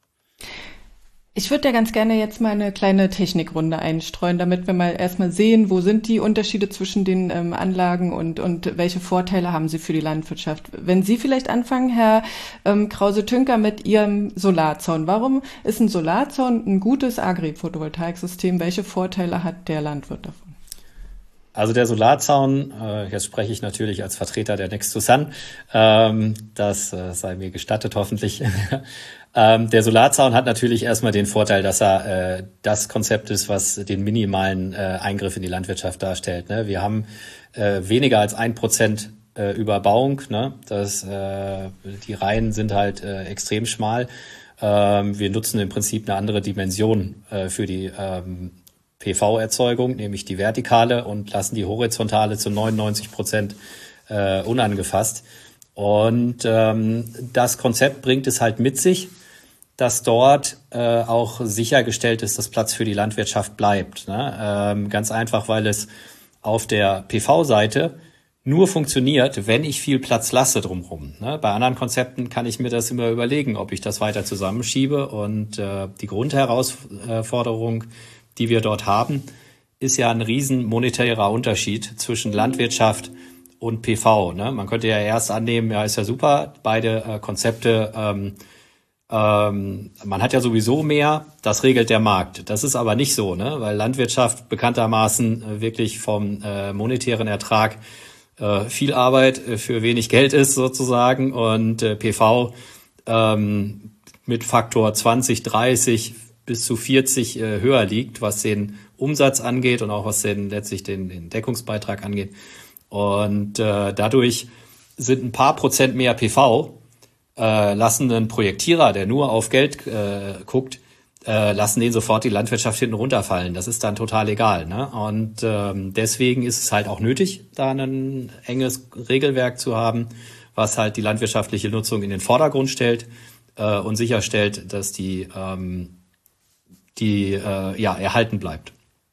S4: Ich würde ja ganz gerne jetzt mal eine kleine Technikrunde einstreuen, damit wir mal erstmal sehen, wo sind die Unterschiede zwischen den ähm, Anlagen und, und welche Vorteile haben sie für die Landwirtschaft. Wenn Sie vielleicht anfangen, Herr ähm, Krause-Tünker, mit Ihrem Solarzaun. Warum ist ein Solarzaun ein gutes Agri-Photovoltaiksystem? Welche Vorteile hat der Landwirt davon?
S2: Also der Solarzaun, äh, jetzt spreche ich natürlich als Vertreter der Next to Sun, ähm, das äh, sei mir gestattet hoffentlich. ähm, der Solarzaun hat natürlich erstmal den Vorteil, dass er äh, das Konzept ist, was den minimalen äh, Eingriff in die Landwirtschaft darstellt. Ne? Wir haben äh, weniger als ein Prozent äh, Überbauung. Ne? Das, äh, die Reihen sind halt äh, extrem schmal. Ähm, wir nutzen im Prinzip eine andere Dimension äh, für die ähm, P V-Erzeugung, nämlich die vertikale, und lassen die horizontale zu neunundneunzig Prozent äh, unangefasst. Und ähm, das Konzept bringt es halt mit sich, dass dort äh, auch sichergestellt ist, dass Platz für die Landwirtschaft bleibt. Ne? Ähm, ganz einfach, weil es auf der P V-Seite nur funktioniert, wenn ich viel Platz lasse drumherum. Ne? Bei anderen Konzepten kann ich mir das immer überlegen, ob ich das weiter zusammenschiebe. Und äh, die Grundherausforderung, die wir dort haben, ist ja ein riesen monetärer Unterschied zwischen Landwirtschaft und P V. Ne? Man könnte ja erst annehmen, ja, ist ja super, beide äh, Konzepte ähm, ähm, man hat ja sowieso mehr, das regelt der Markt. Das ist aber nicht so, ne? Weil Landwirtschaft bekanntermaßen äh, wirklich vom äh, monetären Ertrag äh, viel Arbeit äh, für wenig Geld ist sozusagen und äh, P V ähm, mit Faktor zwanzig, dreißig bis zu vierzig äh, höher liegt, was den Umsatz angeht und auch was den letztlich den, den Deckungsbeitrag angeht. Und äh, dadurch sind ein paar Prozent mehr P V äh, lassen einen Projektierer, der nur auf Geld äh, guckt, äh, lassen den sofort die Landwirtschaft hinten runterfallen. Das ist dann total egal, ne? Und ähm, deswegen ist es halt auch nötig, da ein enges Regelwerk zu haben, was halt die landwirtschaftliche Nutzung in den Vordergrund stellt äh, und sicherstellt, dass die ähm, die äh, ja erhalten bleibt.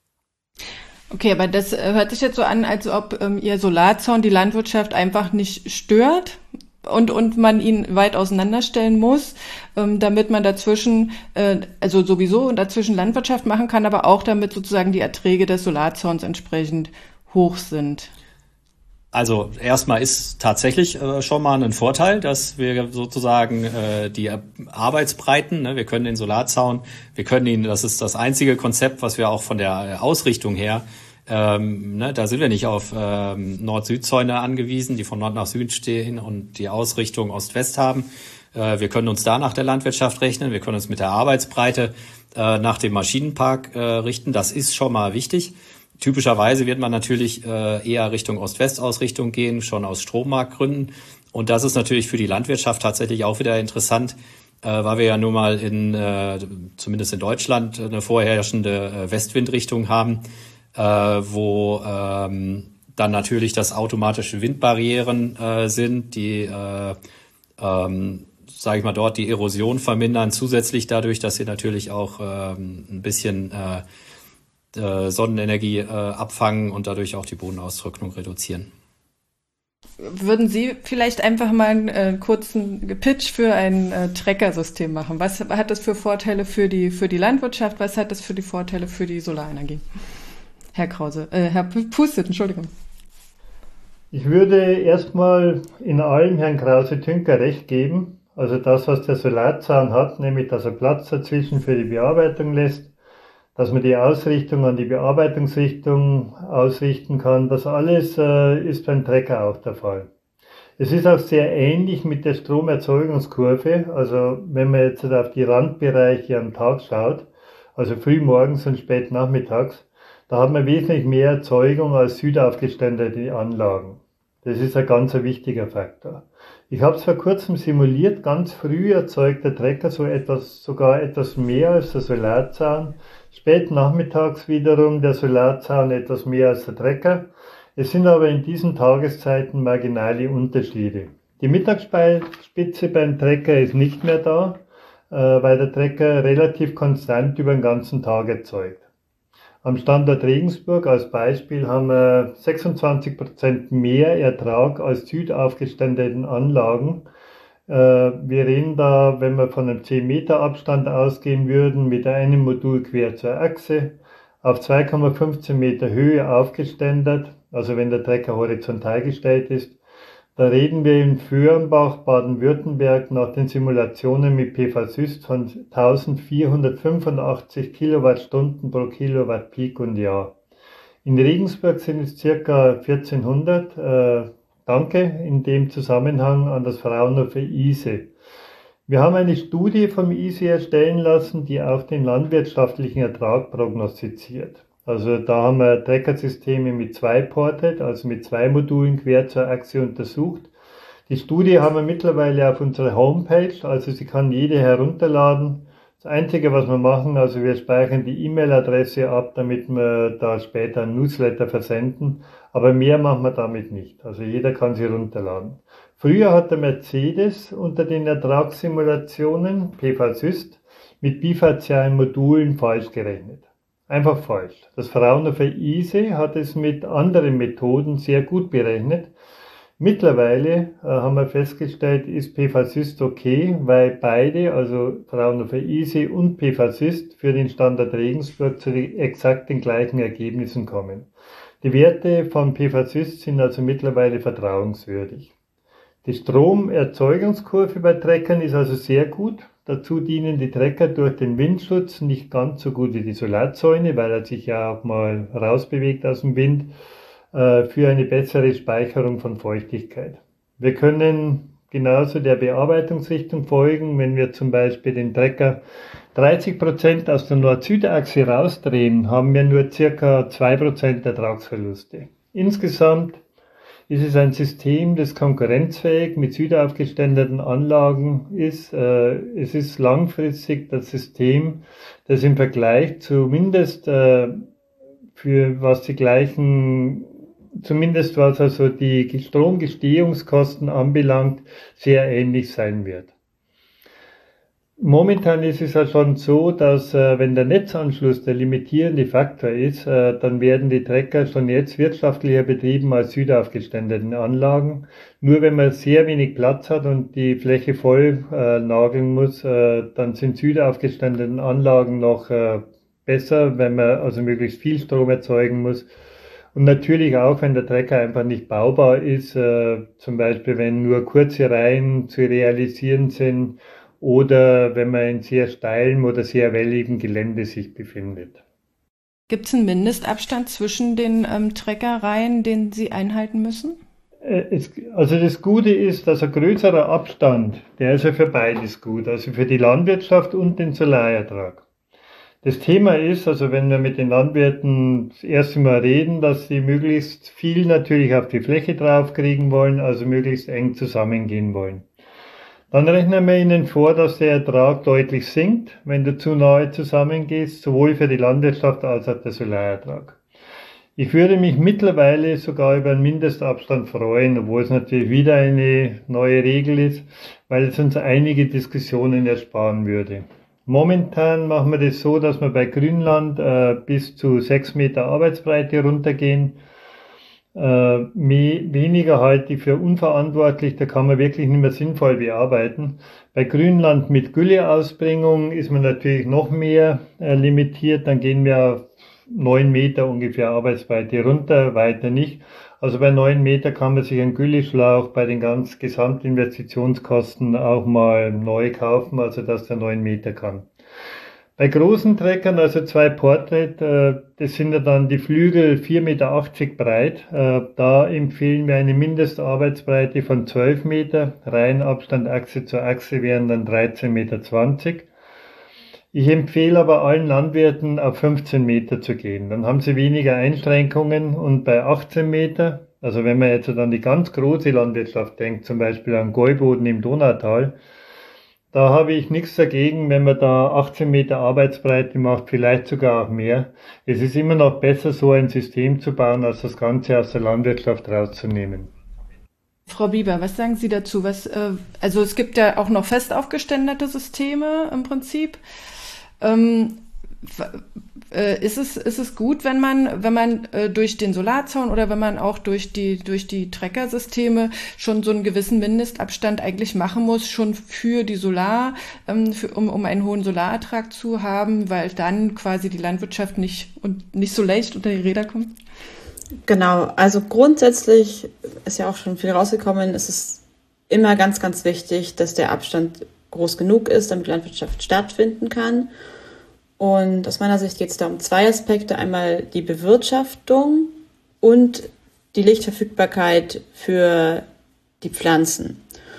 S4: Okay, aber das äh, hört sich jetzt so an, als ob ähm, Ihr Solarzaun die Landwirtschaft einfach nicht stört und und man ihn weit auseinanderstellen muss, ähm, damit man dazwischen, äh, also sowieso dazwischen Landwirtschaft machen kann, aber auch damit sozusagen die Erträge des Solarzauns entsprechend hoch sind.
S2: Also erstmal ist tatsächlich äh, schon mal ein Vorteil, dass wir sozusagen äh, die Arbeitsbreiten, ne, wir können den Solarzaun, wir können ihn, das ist das einzige Konzept, was wir auch von der Ausrichtung her, ähm, ne, da sind wir nicht auf ähm, Nord-Süd-Zäune angewiesen, die von Nord nach Süd stehen und die Ausrichtung Ost-West haben. Äh, wir können uns da nach der Landwirtschaft rechnen, wir können uns mit der Arbeitsbreite äh, nach dem Maschinenpark äh, richten, das ist schon mal wichtig. Typischerweise wird man natürlich äh, eher Richtung Ost-West-Ausrichtung gehen, schon aus Strommarktgründen. Und das ist natürlich für die Landwirtschaft tatsächlich auch wieder interessant, äh, weil wir ja nun mal in, äh, zumindest in Deutschland, eine vorherrschende äh, Westwindrichtung haben, äh, wo ähm, dann natürlich das automatische Windbarrieren äh, sind, die, äh, ähm, sage ich mal, dort die Erosion vermindern, zusätzlich dadurch, dass sie natürlich auch ähm, ein bisschen äh, Sonnenenergie äh, abfangen und dadurch auch die Bodenaustrocknung reduzieren.
S4: Würden Sie vielleicht einfach mal einen äh, kurzen Pitch für ein äh, Trecker-System machen? Was hat das für Vorteile für die für die Landwirtschaft? Was hat das für die Vorteile für die Solarenergie? Herr Krause, äh, Herr Pustet, Entschuldigung.
S1: Ich würde erstmal in allem Herrn Krause-Tünker recht geben. Also das, was der Solarzaun hat, nämlich dass er Platz dazwischen für die Bearbeitung lässt, dass man die Ausrichtung an die Bearbeitungsrichtung ausrichten kann. Das alles äh, ist beim Trecker auch der Fall. Es ist auch sehr ähnlich mit der Stromerzeugungskurve. Also wenn man jetzt auf die Randbereiche am Tag schaut, also früh morgens und spät nachmittags, da hat man wesentlich mehr Erzeugung als südaufgeständete Anlagen. Das ist ein ganz wichtiger Faktor. Ich habe es vor kurzem simuliert, ganz früh erzeugt der Trecker so etwas, sogar etwas mehr als der Solarzaun. Spät nachmittags wiederum der Solarzaun etwas mehr als der Trecker. Es sind aber in diesen Tageszeiten marginale Unterschiede. Die Mittagsspitze beim Trecker ist nicht mehr da, weil der Trecker relativ konstant über den ganzen Tag erzeugt. Am Standort Regensburg als Beispiel haben wir sechsundzwanzig Prozent mehr Ertrag als südaufgeständeten Anlagen. Wir reden da, wenn wir von einem zehn Meter Abstand ausgehen würden, mit einem Modul quer zur Achse, auf zwei Komma fünfzehn Meter Höhe aufgeständert, also wenn der Trecker horizontal gestellt ist. Da reden wir in Föhrenbach, Baden-Württemberg, nach den Simulationen mit P V-Syst von eintausendvierhundertfünfundachtzig Kilowattstunden pro Kilowatt Peak und Jahr. In Regensburg sind es circa vierzehnhundert. Äh, danke in dem Zusammenhang an das Fraunhofer I S E. Wir haben eine Studie vom I S E erstellen lassen, die auch den landwirtschaftlichen Ertrag prognostiziert. Also da haben wir Treckersysteme mit zwei Ported, also mit zwei Modulen quer zur Achse untersucht. Die Studie haben wir mittlerweile auf unserer Homepage, also sie kann jede herunterladen. Das Einzige, was wir machen, also wir speichern die E-Mail-Adresse ab, damit wir da später ein Newsletter versenden, aber mehr machen wir damit nicht. Also jeder kann sie runterladen. Früher hat der Mercedes unter den Ertragssimulationen, P V-Syst, mit bifazialen Modulen falsch gerechnet. Einfach falsch. Das Fraunhofer I S E hat es mit anderen Methoden sehr gut berechnet. Mittlerweile äh, haben wir festgestellt, ist P V-Syst okay, weil beide, also Fraunhofer I S E und P V-Syst, für den Standort Regensburg zu exakt den gleichen Ergebnissen kommen. Die Werte von P V-Syst sind also mittlerweile vertrauenswürdig. Die Stromerzeugungskurve bei Treckern ist also sehr gut. Dazu dienen die Trecker durch den Windschutz nicht ganz so gut wie die Solarzäune, weil er sich ja auch mal rausbewegt aus dem Wind, für eine bessere Speicherung von Feuchtigkeit. Wir können genauso der Bearbeitungsrichtung folgen, wenn wir zum Beispiel den Trecker dreißig Prozent aus der Nord-Süd-Achse rausdrehen, haben wir nur circa zwei Prozent Ertragsverluste. Insgesamt ist es ein System, das konkurrenzfähig mit südaufgeständeten Anlagen ist. Es ist langfristig das System, das im Vergleich zumindest für was die gleichen zumindest was also die Stromgestehungskosten anbelangt, sehr ähnlich sein wird. Momentan ist es ja schon so, dass äh, wenn der Netzanschluss der limitierende Faktor ist, äh, dann werden die Trecker schon jetzt wirtschaftlicher betrieben als südaufgeständeten Anlagen. Nur wenn man sehr wenig Platz hat und die Fläche voll äh, nageln muss, äh, dann sind südaufgeständeten Anlagen noch äh, besser, wenn man also möglichst viel Strom erzeugen muss. Und natürlich auch, wenn der Trecker einfach nicht baubar ist, äh, zum Beispiel wenn nur kurze Reihen zu realisieren sind oder wenn man in sehr steilem oder sehr welligem Gelände sich befindet.
S4: Gibt es einen Mindestabstand zwischen den ähm, Treckerreihen, den Sie einhalten müssen?
S1: Äh, es, also das Gute ist, dass ein größerer Abstand, der ist ja für beides gut, also für die Landwirtschaft und den Solarertrag. Das Thema ist, also wenn wir mit den Landwirten das erste Mal reden, dass sie möglichst viel natürlich auf die Fläche draufkriegen wollen, also möglichst eng zusammengehen wollen. Dann rechnen wir ihnen vor, dass der Ertrag deutlich sinkt, wenn du zu nahe zusammengehst, sowohl für die Landwirtschaft als auch der Solarertrag. Ich würde mich mittlerweile sogar über einen Mindestabstand freuen, obwohl es natürlich wieder eine neue Regel ist, weil es uns einige Diskussionen ersparen würde. Momentan machen wir das so, dass wir bei Grünland äh, bis zu sechs Meter Arbeitsbreite runtergehen. Äh, me- weniger halte ich für unverantwortlich, da kann man wirklich nicht mehr sinnvoll bearbeiten. Bei Grünland mit Gülleausbringung ist man natürlich noch mehr äh, limitiert, dann gehen wir auf neun Meter ungefähr Arbeitsbreite runter, weiter nicht. Also bei neun Meter kann man sich einen Gülleschlauch bei den ganz Gesamtinvestitionskosten auch mal neu kaufen, also dass der neun Meter kann. Bei großen Treckern, also zwei Portrait, äh, das sind ja dann die Flügel vier Meter achtzig breit. Äh, da empfehlen wir eine Mindestarbeitsbreite von zwölf Meter. Reihenabstand Achse zu Achse wären dann dreizehn Meter zwanzig. Ich empfehle aber allen Landwirten auf fünfzehn Meter zu gehen. Dann haben sie weniger Einschränkungen und bei achtzehn Meter, also wenn man jetzt an die ganz große Landwirtschaft denkt, zum Beispiel an Gäuboden im Donautal, da habe ich nichts dagegen, wenn man da achtzehn Meter Arbeitsbreite macht, vielleicht sogar auch mehr. Es ist immer noch besser, so ein System zu bauen, als das Ganze aus der Landwirtschaft rauszunehmen.
S4: Frau Bieber, was sagen Sie dazu? Was, äh, also es gibt ja auch noch fest aufgeständerte Systeme im Prinzip. Ähm, äh, ist es, ist es gut, wenn man, wenn man äh, durch den Solarzaun oder wenn man auch durch die, durch die Treckersysteme schon so einen gewissen Mindestabstand eigentlich machen muss, schon für die Solar, ähm, für, um, um einen hohen Solarertrag zu haben, weil dann quasi die Landwirtschaft nicht und nicht so leicht unter die Räder kommt?
S3: Genau, also grundsätzlich ist ja auch schon viel rausgekommen, es ist immer ganz, ganz wichtig, dass der Abstand groß genug ist, damit Landwirtschaft stattfinden kann. Und aus meiner Sicht geht es da um zwei Aspekte. Einmal die Bewirtschaftung und die Lichtverfügbarkeit für die Pflanzen.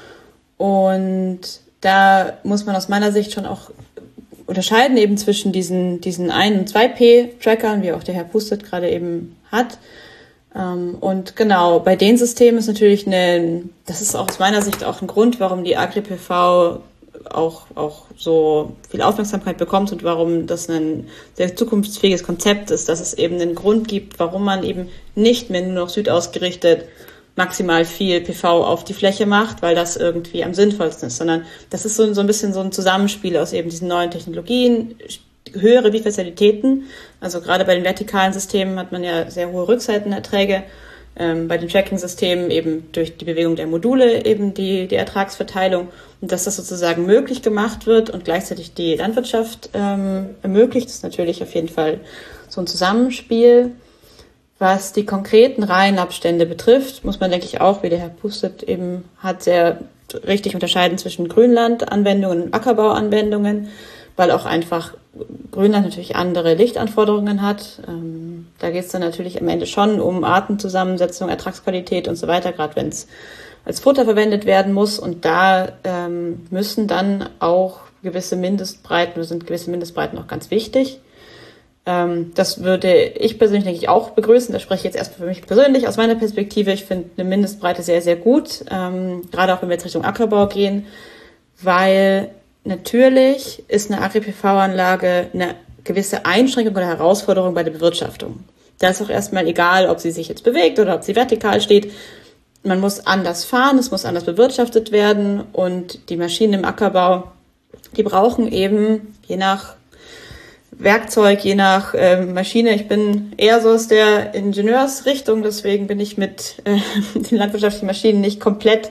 S3: Und da muss man aus meiner Sicht schon auch unterscheiden eben zwischen diesen, diesen ein- und zwei P-Trackern, wie auch der Herr Pustet gerade eben hat. Und genau, bei den Systemen ist natürlich eine, das ist auch aus meiner Sicht auch ein Grund, warum die AgriPV auch, auch so viel Aufmerksamkeit bekommt und warum das ein sehr zukunftsfähiges Konzept ist, dass es eben einen Grund gibt, warum man eben nicht mehr nur noch südausgerichtet maximal viel P V auf die Fläche macht, weil das irgendwie am sinnvollsten ist, sondern das ist so, so ein bisschen so ein Zusammenspiel aus eben diesen neuen Technologien, höhere Bifazialitäten. Also gerade bei den vertikalen Systemen hat man ja sehr hohe Rückseitenerträge. Ähm, bei den Tracking-Systemen eben durch die Bewegung der Module eben die, die Ertragsverteilung und dass das sozusagen möglich gemacht wird und gleichzeitig die Landwirtschaft ähm, ermöglicht, ist natürlich auf jeden Fall so ein Zusammenspiel. Was die konkreten Reihenabstände betrifft, muss man, denke ich, auch, wie der Herr Pustet eben hat, sehr richtig unterscheiden zwischen Grünlandanwendungen und Ackerbauanwendungen, weil auch einfach Grünland natürlich andere Lichtanforderungen hat. Ähm, da geht es dann natürlich am Ende schon um Artenzusammensetzung, Ertragsqualität und so weiter, gerade wenn es als Futter verwendet werden muss. Und da ähm, müssen dann auch gewisse Mindestbreiten, sind gewisse Mindestbreiten auch ganz wichtig. Ähm, das würde ich persönlich, denke ich, auch begrüßen. Da spreche ich jetzt erstmal für mich persönlich aus meiner Perspektive. Ich finde eine Mindestbreite sehr, sehr gut, ähm, gerade auch wenn wir jetzt Richtung Ackerbau gehen, weil natürlich ist eine Agri-P V-Anlage eine gewisse Einschränkung oder Herausforderung bei der Bewirtschaftung. Da ist auch erstmal egal, ob sie sich jetzt bewegt oder ob sie vertikal steht. Man muss anders fahren, es muss anders bewirtschaftet werden und die Maschinen im Ackerbau, die brauchen eben je nach Werkzeug, je nach äh, Maschine. Ich bin eher so aus der Ingenieursrichtung, deswegen bin ich mit äh, den landwirtschaftlichen Maschinen nicht komplett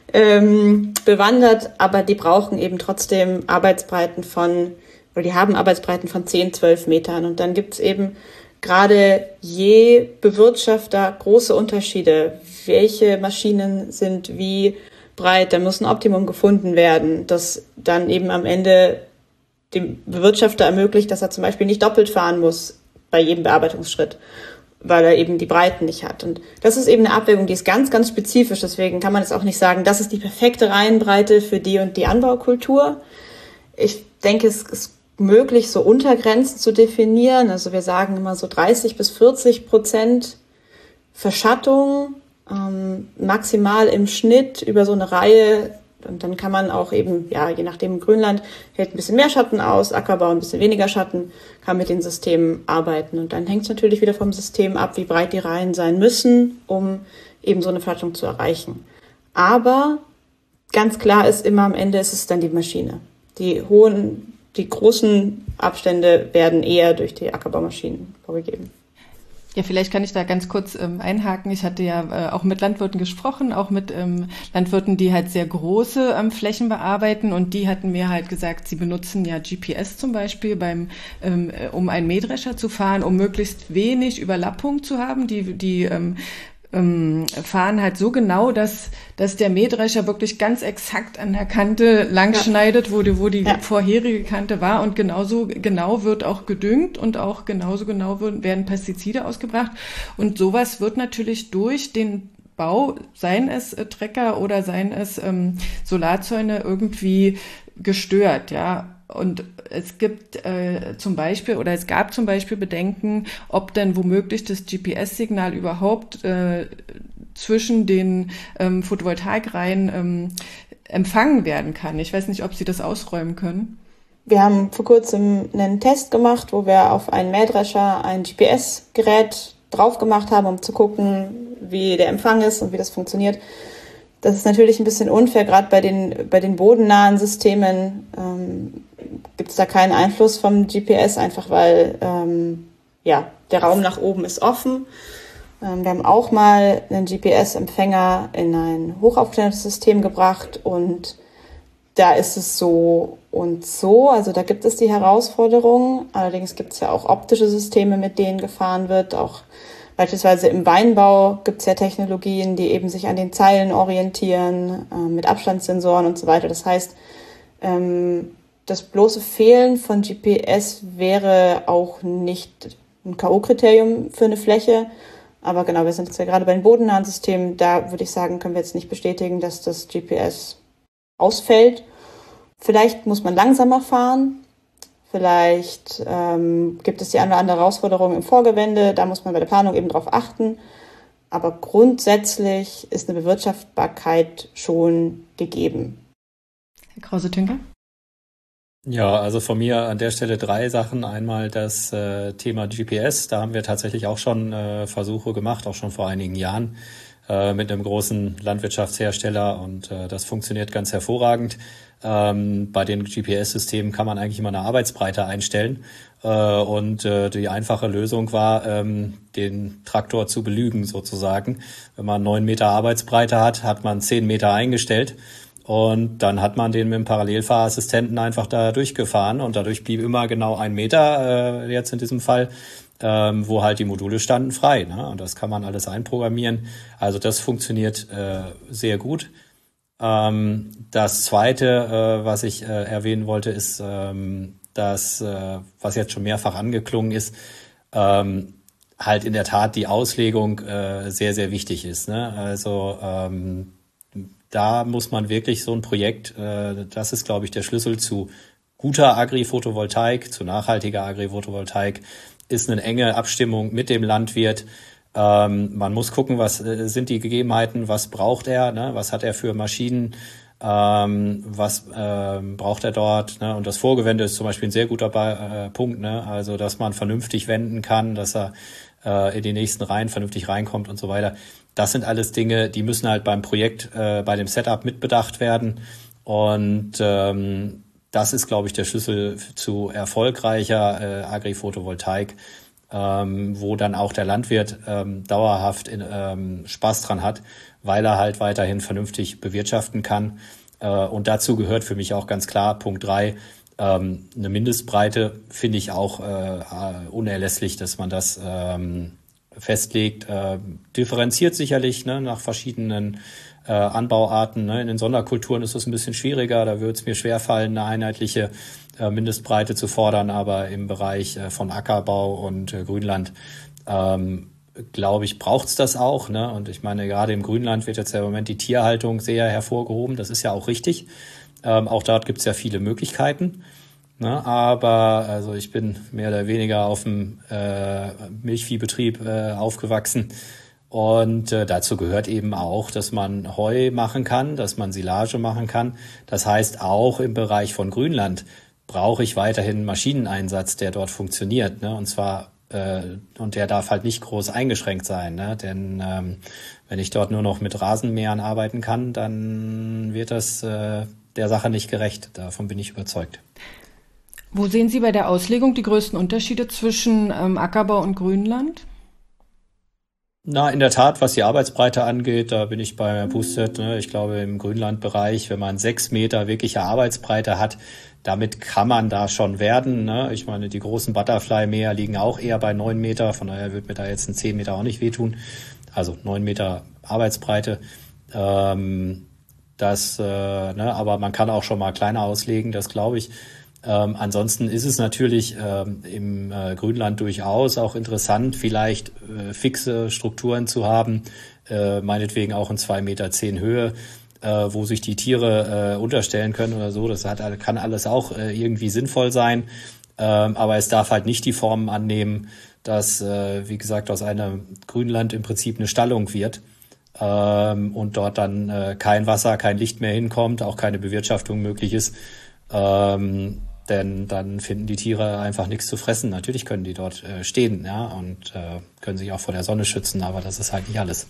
S3: ähm, bewandert, aber die brauchen eben trotzdem Arbeitsbreiten von, oder die haben Arbeitsbreiten von zehn, zwölf Metern. Und dann gibt's eben gerade je Bewirtschafter große Unterschiede. Welche Maschinen sind wie breit? Da muss ein Optimum gefunden werden, das dann eben am Ende dem Bewirtschafter ermöglicht, dass er zum Beispiel nicht doppelt fahren muss bei jedem Bearbeitungsschritt, weil er eben die Breiten nicht hat. Und das ist eben eine Abwägung, die ist ganz, ganz spezifisch. Deswegen kann man jetzt auch nicht sagen, das ist die perfekte Reihenbreite für die und die Anbaukultur. Ich denke, es ist möglich, so Untergrenzen zu definieren. Also wir sagen immer so dreißig bis vierzig Prozent Verschattung, ähm, maximal im Schnitt über so eine Reihe. Und dann kann man auch eben, ja, je nachdem, Grünland hält ein bisschen mehr Schatten aus, Ackerbau ein bisschen weniger Schatten, kann mit den Systemen arbeiten. Und dann hängt es natürlich wieder vom System ab, wie breit die Reihen sein müssen, um eben so eine Verschattung zu erreichen. Aber ganz klar ist immer, am Ende ist es dann die Maschine. Die hohen, die großen Abstände werden eher durch die Ackerbaumaschinen vorgegeben.
S4: Ja, vielleicht kann ich da ganz kurz ähm, einhaken. Ich hatte ja äh, auch mit Landwirten gesprochen, auch mit ähm, Landwirten, die halt sehr große ähm, Flächen bearbeiten, und die hatten mir halt gesagt, sie benutzen ja G P S zum Beispiel, beim ähm, um einen Mähdrescher zu fahren, um möglichst wenig Überlappung zu haben. Die die ähm, ähm, fahren halt so genau, dass dass der Mähdrescher wirklich ganz exakt an der Kante langschneidet, wo die, wo die ja. vorherige Kante war, und genauso genau wird auch gedüngt und auch genauso genau wird, werden Pestizide ausgebracht, und sowas wird natürlich durch den Bau, seien es äh, Trecker oder seien es ähm, Solarzäune, irgendwie gestört, ja. Und es gibt äh, zum Beispiel, oder es gab zum Beispiel Bedenken, ob denn womöglich das G P S-Signal überhaupt äh, zwischen den ähm, Photovoltaikreihen ähm, empfangen werden kann. Ich weiß nicht, ob Sie das ausräumen können.
S3: Wir haben vor kurzem einen Test gemacht, wo wir auf einen Mähdrescher ein G P S-Gerät drauf gemacht haben, um zu gucken, wie der Empfang ist und wie das funktioniert. Das ist natürlich ein bisschen unfair, gerade bei den, bei den bodennahen Systemen ähm, gibt es da keinen Einfluss vom G P S, einfach weil ähm, ja, der Raum nach oben ist offen. Ähm, wir haben auch mal einen G P S-Empfänger in ein hochaufgelöstes System gebracht, und da ist es so und so. Also da gibt es die Herausforderung. Allerdings gibt es ja auch optische Systeme, mit denen gefahren wird. Auch beispielsweise im Weinbau gibt es ja Technologien, die eben sich an den Zeilen orientieren, äh, mit Abstandssensoren und so weiter. Das heißt, ähm, das bloße Fehlen von G P S wäre auch nicht ein K O-Kriterium für eine Fläche. Aber genau, wir sind jetzt ja gerade bei den bodennahen Systemen. Da würde ich sagen, können wir jetzt nicht bestätigen, dass das G P S ausfällt. Vielleicht muss man langsamer fahren. Vielleicht ähm, gibt es die eine oder andere Herausforderung im Vorgewende. Da muss man bei der Planung eben drauf achten. Aber grundsätzlich ist eine Bewirtschaftbarkeit schon gegeben.
S4: Herr Krause-Tünker?
S2: Ja, also von mir an der Stelle drei Sachen. Einmal das äh, Thema G P S. Da haben wir tatsächlich auch schon äh, Versuche gemacht, auch schon vor einigen Jahren äh, mit einem großen Landwirtschaftshersteller, und äh, das funktioniert ganz hervorragend. Ähm, bei den G P S-Systemen kann man eigentlich immer eine Arbeitsbreite einstellen, äh, und äh, die einfache Lösung war, ähm, den Traktor zu belügen sozusagen. Wenn man neun Meter Arbeitsbreite hat, hat man zehn Meter eingestellt. Und dann hat man den mit dem Parallelfahrassistenten einfach da durchgefahren, und dadurch blieb immer genau ein Meter, äh, jetzt in diesem Fall, ähm, wo halt die Module standen, frei. Ne? Und das kann man alles einprogrammieren. Also das funktioniert äh, sehr gut. Ähm, das Zweite, äh, was ich äh, erwähnen wollte, ist, ähm, dass, äh, was jetzt schon mehrfach angeklungen ist, ähm, halt in der Tat die Auslegung äh, sehr, sehr wichtig ist. Ne? Also ähm, da muss man wirklich so ein Projekt, äh, das ist, glaube ich, der Schlüssel zu guter Agri-Photovoltaik, zu nachhaltiger Agri-Photovoltaik, ist eine enge Abstimmung mit dem Landwirt. Ähm, man muss gucken, was äh, sind die Gegebenheiten, was braucht er, ne? Was hat er für Maschinen, ähm, was ähm, braucht er dort, ne? Und das Vorgewende ist zum Beispiel ein sehr guter ba- äh, Punkt, ne? Also dass man vernünftig wenden kann, dass er äh, in die nächsten Reihen vernünftig reinkommt und so weiter. Das sind alles Dinge, die müssen halt beim Projekt, äh, bei dem Setup mitbedacht werden. Und ähm, das ist, glaube ich, der Schlüssel zu erfolgreicher äh, Agri-Photovoltaik, ähm, wo dann auch der Landwirt ähm, dauerhaft in, ähm, Spaß dran hat, weil er halt weiterhin vernünftig bewirtschaften kann. Äh, und dazu gehört für mich auch ganz klar Punkt drei, ähm, eine Mindestbreite finde ich auch äh, unerlässlich, dass man das ähm, festlegt. Äh, differenziert sicherlich ne, nach verschiedenen äh, Anbauarten. Ne. In den Sonderkulturen ist es ein bisschen schwieriger, da würde es mir schwerfallen, eine einheitliche äh, Mindestbreite zu fordern, aber im Bereich äh, von Ackerbau und äh, Grünland ähm, glaube ich, braucht's das auch. Ne? Und ich meine, gerade im Grünland wird jetzt ja im Moment die Tierhaltung sehr hervorgehoben. Das ist ja auch richtig. Ähm, auch dort gibt's ja viele Möglichkeiten. Ne? Aber also ich bin mehr oder weniger auf dem äh, Milchviehbetrieb äh, aufgewachsen. Und äh, dazu gehört eben auch, dass man Heu machen kann, dass man Silage machen kann. Das heißt, auch im Bereich von Grünland brauche ich weiterhin Maschineneinsatz, der dort funktioniert. Ne? Und zwar Äh, und der darf halt nicht groß eingeschränkt sein, ne? Denn ähm, wenn ich dort nur noch mit Rasenmähern arbeiten kann, dann wird das äh, der Sache nicht gerecht. Davon bin ich überzeugt.
S4: Wo sehen Sie bei der Auslegung die größten Unterschiede zwischen ähm, Ackerbau und Grünland?
S2: Na, in der Tat, was die Arbeitsbreite angeht, da bin ich bei Herrn Pustet. Ne? Ich glaube, im Grünlandbereich, wenn man sechs Meter wirkliche Arbeitsbreite hat, damit kann man da schon werden. Ne? Ich meine, die großen Butterfly-Mäher liegen auch eher bei neun Meter. Von daher wird mir da jetzt ein zehn Meter auch nicht wehtun. Also neun Meter Arbeitsbreite. Ähm, das, äh, ne? Aber man kann auch schon mal kleiner auslegen, das glaube ich. Ähm, ansonsten ist es natürlich ähm, im äh, Grünland durchaus auch interessant, vielleicht äh, fixe Strukturen zu haben, äh, meinetwegen auch in zwei Meter zehn Höhe, äh, wo sich die Tiere äh, unterstellen können oder so. Das hat, kann alles auch äh, irgendwie sinnvoll sein, ähm, aber es darf halt nicht die Formen annehmen, dass, äh, wie gesagt, aus einem Grünland im Prinzip eine Stallung wird. Ähm, und dort dann äh, kein Wasser, kein Licht mehr hinkommt, auch keine Bewirtschaftung möglich ist. Ähm, denn dann finden die Tiere einfach nichts zu fressen. Natürlich können die dort äh, stehen, ja, und äh, können sich auch vor der Sonne schützen, aber das ist halt nicht alles.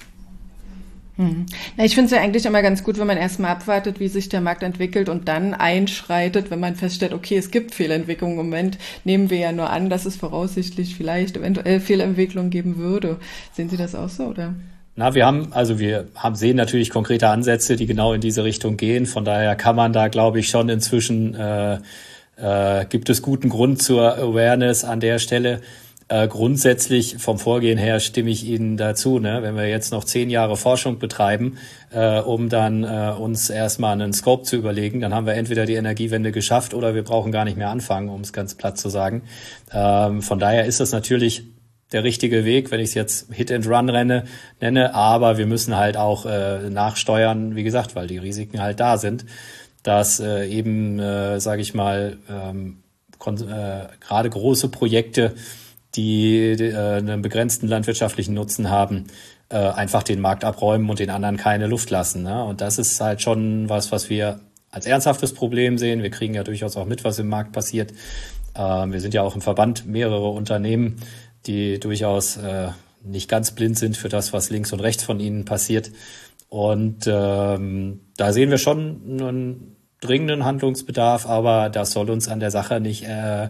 S4: Hm. Na, ich finde es ja eigentlich immer ganz gut, wenn man erstmal abwartet, wie sich der Markt entwickelt und dann einschreitet, wenn man feststellt, okay, es gibt Fehlentwicklung. Im Moment nehmen wir ja nur an, dass es voraussichtlich vielleicht eventuell Fehlentwicklung geben würde. Sehen Sie das auch so, oder?
S2: Na, wir haben, also wir haben, sehen natürlich konkrete Ansätze, die genau in diese Richtung gehen. Von daher kann man da, glaube ich, schon inzwischen äh, Äh, gibt es guten Grund zur Awareness an der Stelle. Äh, grundsätzlich vom Vorgehen her stimme ich Ihnen dazu, ne? Wenn wir jetzt noch zehn Jahre Forschung betreiben, äh, um dann äh, uns erstmal einen Scope zu überlegen, dann haben wir entweder die Energiewende geschafft oder wir brauchen gar nicht mehr anfangen, um es ganz platt zu sagen. Ähm, von daher ist das natürlich der richtige Weg, wenn ich es jetzt Hit and Run renne, nenne, aber wir müssen halt auch äh, nachsteuern, wie gesagt, weil die Risiken halt da sind, dass äh, eben, äh, sage ich mal, ähm, kon- äh, gerade große Projekte, die, die äh, einen begrenzten landwirtschaftlichen Nutzen haben, äh, einfach den Markt abräumen und den anderen keine Luft lassen. Ne? Und das ist halt schon was, was wir als ernsthaftes Problem sehen. Wir kriegen ja durchaus auch mit, was im Markt passiert. Ähm, wir sind ja auch im Verband mehrere Unternehmen, die durchaus äh, nicht ganz blind sind für das, was links und rechts von ihnen passiert. Und ähm, da sehen wir schon einen dringenden Handlungsbedarf, aber das soll uns an der Sache nicht äh,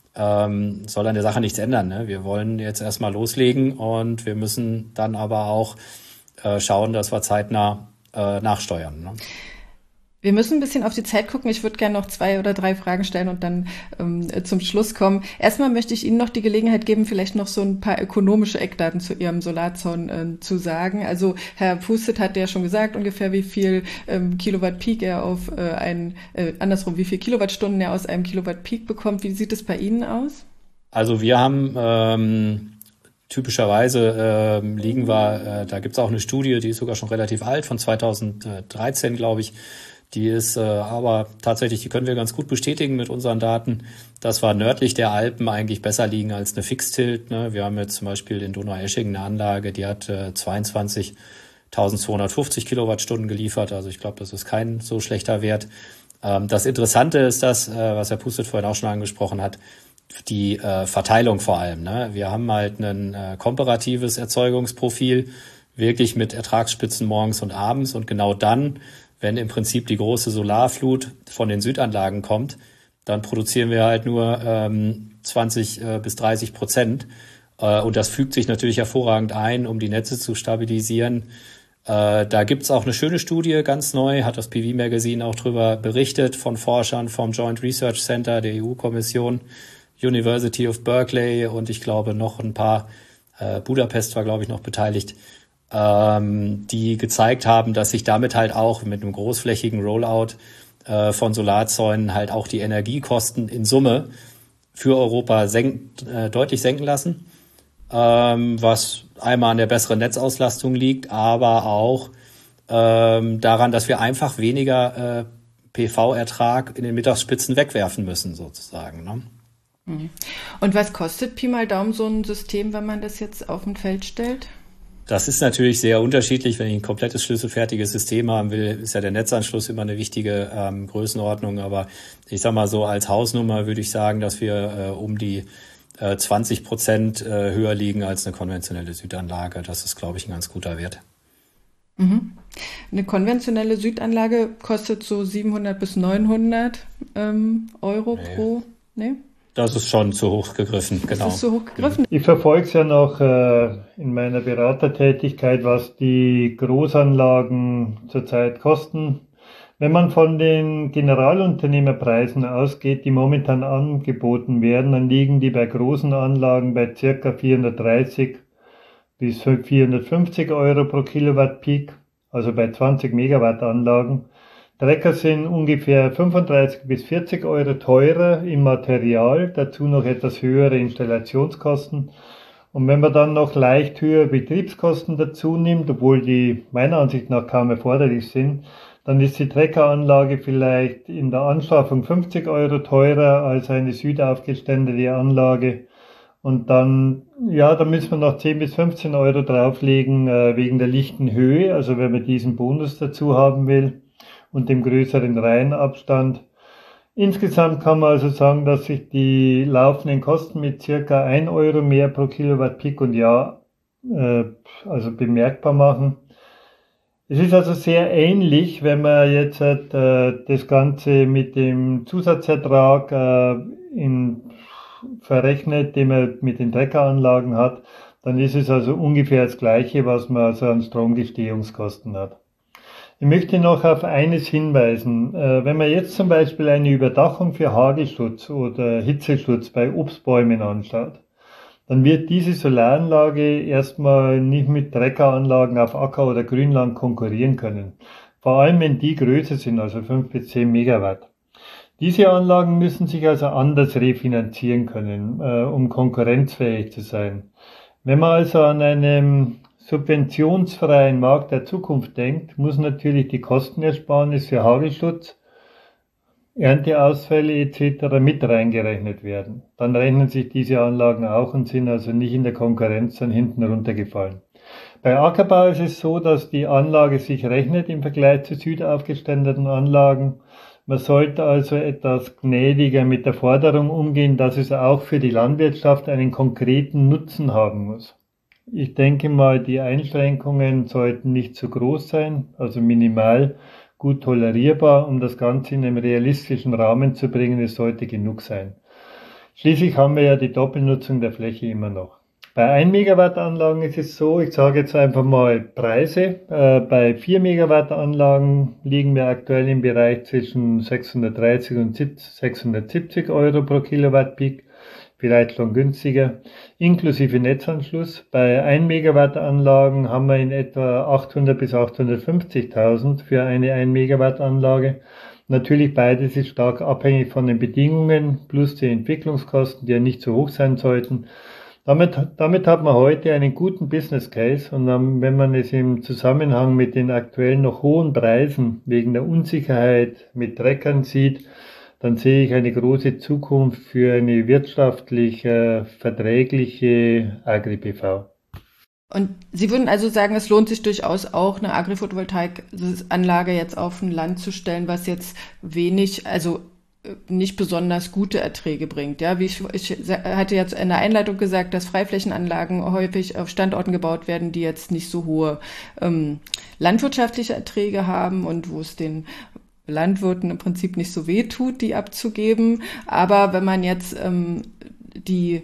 S2: ähm, soll an der Sache nichts ändern. Ne? Wir wollen jetzt erstmal loslegen und wir müssen dann aber auch äh, schauen, dass wir zeitnah äh, nachsteuern. Ne?
S4: Wir müssen ein bisschen auf die Zeit gucken. Ich würde gerne noch zwei oder drei Fragen stellen und dann ähm, zum Schluss kommen. Erstmal möchte ich Ihnen noch die Gelegenheit geben, vielleicht noch so ein paar ökonomische Eckdaten zu Ihrem Solarzaun äh, zu sagen. Also Herr Pustet hat ja schon gesagt, ungefähr wie viel ähm, Kilowatt Peak er auf äh, ein, äh, andersrum, wie viel Kilowattstunden er aus einem Kilowatt Peak bekommt. Wie sieht es bei Ihnen aus?
S2: Also wir haben ähm, typischerweise ähm, liegen wir, äh, da gibt's auch eine Studie, die ist sogar schon relativ alt, von zweitausenddreizehn, glaube ich. Die ist äh, aber tatsächlich, die können wir ganz gut bestätigen mit unseren Daten, dass wir nördlich der Alpen eigentlich besser liegen als eine Fixtilt. Ne? Wir haben jetzt zum Beispiel in Donaueschingen eine Anlage, die hat äh, zweiundzwanzigtausendzweihundertfünfzig Kilowattstunden geliefert. Also ich glaube, das ist kein so schlechter Wert. Ähm, das Interessante ist das, äh, was Herr Pustet vorhin auch schon angesprochen hat, die äh, Verteilung vor allem. Ne? Wir haben halt ein äh, komparatives Erzeugungsprofil, wirklich mit Ertragsspitzen morgens und abends, und genau dann, wenn im Prinzip die große Solarflut von den Südanlagen kommt, dann produzieren wir halt nur ähm, zwanzig äh, bis dreißig Prozent. Äh, und das fügt sich natürlich hervorragend ein, um die Netze zu stabilisieren. Äh, da gibt's auch eine schöne Studie, ganz neu, hat das P V Magazine auch drüber berichtet, von Forschern vom Joint Research Center der E U-Kommission, University of Berkeley und ich glaube noch ein paar, äh, Budapest war glaube ich noch beteiligt, ähm, die gezeigt haben, dass sich damit halt auch mit einem großflächigen Rollout äh, von Solarzäunen halt auch die Energiekosten in Summe für Europa senk, äh, deutlich senken lassen, ähm, was einmal an der besseren Netzauslastung liegt, aber auch ähm, daran, dass wir einfach weniger äh, P V-Ertrag in den Mittagsspitzen wegwerfen müssen sozusagen, ne?
S4: Und was kostet Pi mal Daumen so ein System, wenn man das jetzt auf ein Feld stellt?
S2: Das ist natürlich sehr unterschiedlich. Wenn ich ein komplettes schlüsselfertiges System haben will, ist ja der Netzanschluss immer eine wichtige ähm, Größenordnung. Aber ich sag mal so, als Hausnummer würde ich sagen, dass wir äh, um die äh, zwanzig Prozent äh, höher liegen als eine konventionelle Südanlage. Das ist, glaube ich, ein ganz guter Wert.
S4: Mhm. Eine konventionelle Südanlage kostet so siebenhundert bis neunhundert ähm, Euro nee. pro, ne?
S2: Das ist schon zu hoch gegriffen, genau.
S4: Das ist zu hoch gegriffen.
S1: Ich verfolge es ja noch äh, in meiner Beratertätigkeit, was die Großanlagen zurzeit kosten. Wenn man von den Generalunternehmerpreisen ausgeht, die momentan angeboten werden, dann liegen die bei großen Anlagen bei ca. vierhundertdreißig bis vierhundertfünfzig Euro pro Kilowatt Peak, also bei zwanzig Megawatt Anlagen. Trecker sind ungefähr fünfunddreißig bis vierzig Euro teurer im Material, dazu noch etwas höhere Installationskosten. Und wenn man dann noch leicht höhere Betriebskosten dazu nimmt, obwohl die meiner Ansicht nach kaum erforderlich sind, dann ist die Treckeranlage vielleicht in der Anschaffung fünfzig Euro teurer als eine südaufgeständete Anlage. Und dann, ja, da müssen wir noch zehn bis fünfzehn Euro drauflegen äh, wegen der lichten Höhe, also wenn man diesen Bonus dazu haben will, und dem größeren Reihenabstand. Insgesamt kann man also sagen, dass sich die laufenden Kosten mit circa ein Euro mehr pro Kilowatt Peak und Jahr äh, also bemerkbar machen. Es ist also sehr ähnlich, wenn man jetzt äh, das Ganze mit dem Zusatzertrag äh, in, verrechnet, den man mit den Treckeranlagen hat, dann ist es also ungefähr das Gleiche, was man also an Stromgestehungskosten hat. Ich möchte noch auf eines hinweisen. Wenn man jetzt zum Beispiel eine Überdachung für Hagelschutz oder Hitzeschutz bei Obstbäumen anschaut, dann wird diese Solaranlage erstmal nicht mit Treckeranlagen auf Acker- oder Grünland konkurrieren können. Vor allem wenn die größer sind, also fünf bis zehn Megawatt. Diese Anlagen müssen sich also anders refinanzieren können, um konkurrenzfähig zu sein. Wenn man also an einem subventionsfreien Markt der Zukunft denkt, muss natürlich die Kostenersparnis für Hagelschutz, Ernteausfälle et cetera mit reingerechnet werden. Dann rechnen sich diese Anlagen auch und sind also nicht in der Konkurrenz dann hinten runtergefallen. Bei Ackerbau ist es so, dass die Anlage sich rechnet im Vergleich zu südaufgeständeten Anlagen. Man sollte also etwas gnädiger mit der Forderung umgehen, dass es auch für die Landwirtschaft einen konkreten Nutzen haben muss. Ich denke mal, die Einschränkungen sollten nicht zu groß sein, also minimal, gut tolerierbar, um das Ganze in einem realistischen Rahmen zu bringen. Es sollte genug sein. Schließlich haben wir ja die Doppelnutzung der Fläche immer noch. Bei ein Megawatt Anlagen ist es so, ich sage jetzt einfach mal Preise. Äh, bei vier Megawatt Anlagen liegen wir aktuell im Bereich zwischen sechshundertdreißig und sechshundertsiebzig Euro pro Kilowatt Peak, vielleicht schon günstiger, inklusive Netzanschluss. Bei ein Megawatt Anlagen haben wir in etwa achthundert bis achthundertfünfzigtausend für eine ein Megawatt Anlage. Natürlich beides ist stark abhängig von den Bedingungen plus die Entwicklungskosten, die ja nicht so hoch sein sollten. Damit, damit hat man heute einen guten Business Case, und dann, wenn man es im Zusammenhang mit den aktuell noch hohen Preisen wegen der Unsicherheit mit Treckern sieht, dann sehe ich eine große Zukunft für eine wirtschaftlich äh, verträgliche Agri-P V.
S4: Und Sie würden also sagen, es lohnt sich durchaus auch, eine Agri-Photovoltaik-Anlage jetzt auf ein Land zu stellen, was jetzt wenig, also nicht besonders gute Erträge bringt. Ja, wie ich, ich hatte jetzt in der Einleitung gesagt, dass Freiflächenanlagen häufig auf Standorten gebaut werden, die jetzt nicht so hohe ähm, landwirtschaftliche Erträge haben und wo es den Landwirten im Prinzip nicht so weh tut, die abzugeben. Aber wenn man jetzt ähm, die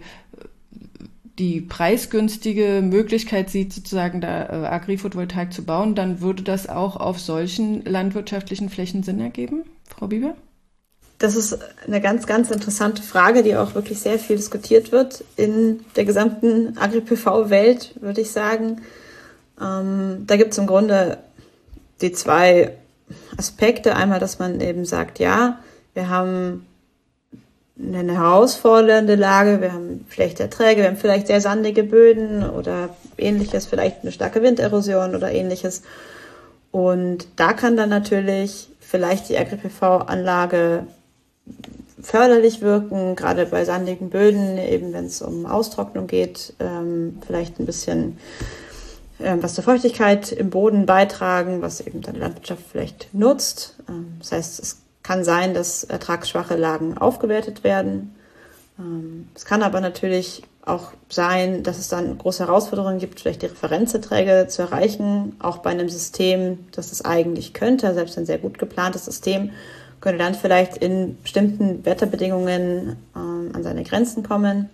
S4: die preisgünstige Möglichkeit sieht, sozusagen da äh, Agri-Photovoltaik zu bauen, dann würde das auch auf solchen landwirtschaftlichen Flächen Sinn ergeben, Frau Bieber?
S3: Das ist eine ganz, ganz interessante Frage, die auch wirklich sehr viel diskutiert wird in der gesamten Agri-P V-Welt, würde ich sagen. Ähm, da gibt es im Grunde die zwei Aspekte. Einmal, dass man eben sagt, ja, wir haben eine herausfordernde Lage, wir haben schlechte Erträge, wir haben vielleicht sehr sandige Böden oder ähnliches, vielleicht eine starke Winderosion oder ähnliches. Und da kann dann natürlich vielleicht die Agri-P V-Anlage förderlich wirken, gerade bei sandigen Böden, eben wenn es um Austrocknung geht, ähm, vielleicht ein bisschen ähm, was zur Feuchtigkeit im Boden beitragen, was eben dann die Landwirtschaft vielleicht nutzt. Ähm, das heißt, es kann sein, dass ertragsschwache Lagen aufgewertet werden. Ähm, es kann aber natürlich auch sein, dass es dann große Herausforderungen gibt, vielleicht die Referenzerträge zu erreichen, auch bei einem System, das es eigentlich könnte, selbst ein sehr gut geplantes System, könnte dann vielleicht in bestimmten Wetterbedingungen ähm, an seine Grenzen kommen.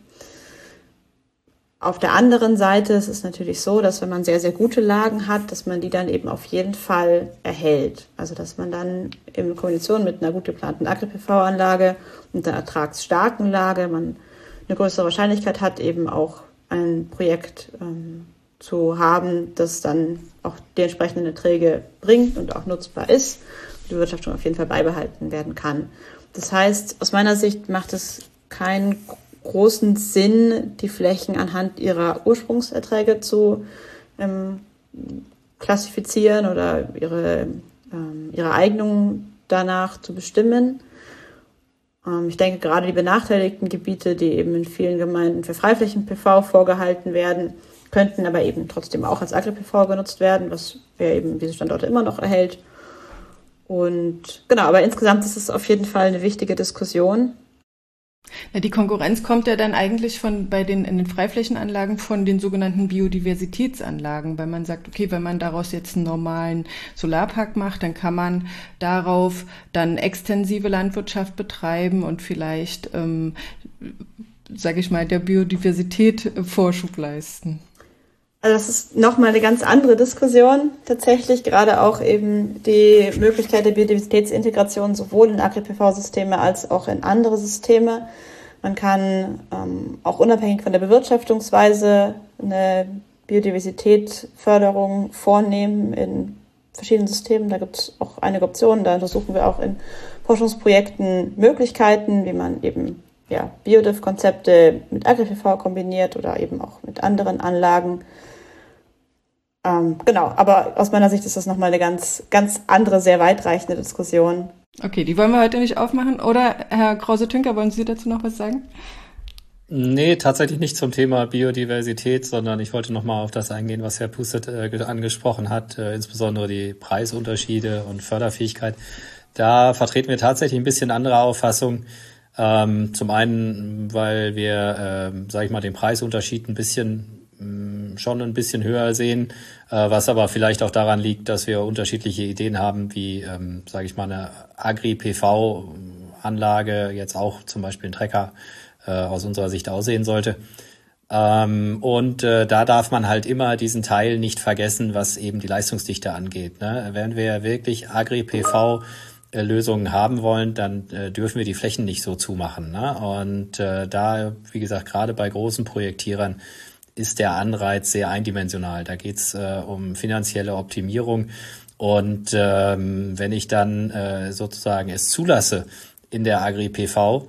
S3: Auf der anderen Seite ist es natürlich so, dass wenn man sehr, sehr gute Lagen hat, dass man die dann eben auf jeden Fall erhält. Also dass man dann in Kombination mit einer gut geplanten Agri-P V-Anlage und einer ertragsstarken Lage man eine größere Wahrscheinlichkeit hat, eben auch ein Projekt ähm, zu haben, das dann auch die entsprechenden Erträge bringt und auch nutzbar ist, die Bewirtschaftung auf jeden Fall beibehalten werden kann. Das heißt, aus meiner Sicht macht es keinen großen Sinn, die Flächen anhand ihrer Ursprungserträge zu ähm, klassifizieren oder ihre, ähm, ihre Eignung danach zu bestimmen. Ähm, ich denke, gerade die benachteiligten Gebiete, die eben in vielen Gemeinden für Freiflächen-P V vorgehalten werden, könnten aber eben trotzdem auch als Agri-P V genutzt werden, was wir eben diese Standorte immer noch erhält. Und genau, aber insgesamt ist es auf jeden Fall eine wichtige Diskussion.
S4: Ja, die Konkurrenz kommt ja dann eigentlich von bei den in den Freiflächenanlagen von den sogenannten Biodiversitätsanlagen, weil man sagt, okay, wenn man daraus jetzt einen normalen Solarpark macht, dann kann man darauf dann extensive Landwirtschaft betreiben und vielleicht, ähm, sage ich mal, der Biodiversität Vorschub leisten.
S3: Also das ist nochmal eine ganz andere Diskussion tatsächlich, gerade auch eben die Möglichkeit der Biodiversitätsintegration sowohl in Agri-P V-Systeme als auch in andere Systeme. Man kann ähm, auch unabhängig von der Bewirtschaftungsweise eine Biodiversitätsförderung vornehmen in verschiedenen Systemen. Da gibt es auch einige Optionen. Da untersuchen wir auch in Forschungsprojekten Möglichkeiten, wie man eben ja, Biodiv-Konzepte mit Agri-P V kombiniert oder eben auch mit anderen Anlagen. Ähm, genau, aber aus meiner Sicht ist das nochmal eine ganz, ganz andere, sehr weitreichende Diskussion.
S4: Okay, die wollen wir heute nicht aufmachen. Oder, Herr Krause-Tünker, wollen Sie dazu noch was sagen?
S2: Nee, tatsächlich nicht zum Thema Biodiversität, sondern ich wollte nochmal auf das eingehen, was Herr Pustet äh, angesprochen hat, äh, insbesondere die Preisunterschiede und Förderfähigkeit. Da vertreten wir tatsächlich ein bisschen andere Auffassung. Ähm, zum einen, weil wir, ähm, sage ich mal, den Preisunterschied ein bisschen mh, schon ein bisschen höher sehen, äh, was aber vielleicht auch daran liegt, dass wir unterschiedliche Ideen haben, wie, ähm, sage ich mal, eine Agri-P V-Anlage, jetzt auch zum Beispiel ein Trecker, äh, aus unserer Sicht aussehen sollte. Ähm, und äh, da darf man halt immer diesen Teil nicht vergessen, was eben die Leistungsdichte angeht. Ne? Wenn wir wirklich Agri-P V-Lösungen haben wollen, dann äh, dürfen wir die Flächen nicht so zumachen. Ne? Und äh, da, wie gesagt, gerade bei großen Projektierern ist der Anreiz sehr eindimensional. Da geht's äh, um finanzielle Optimierung. Und ähm, wenn ich dann äh, sozusagen es zulasse in der Agri-P V,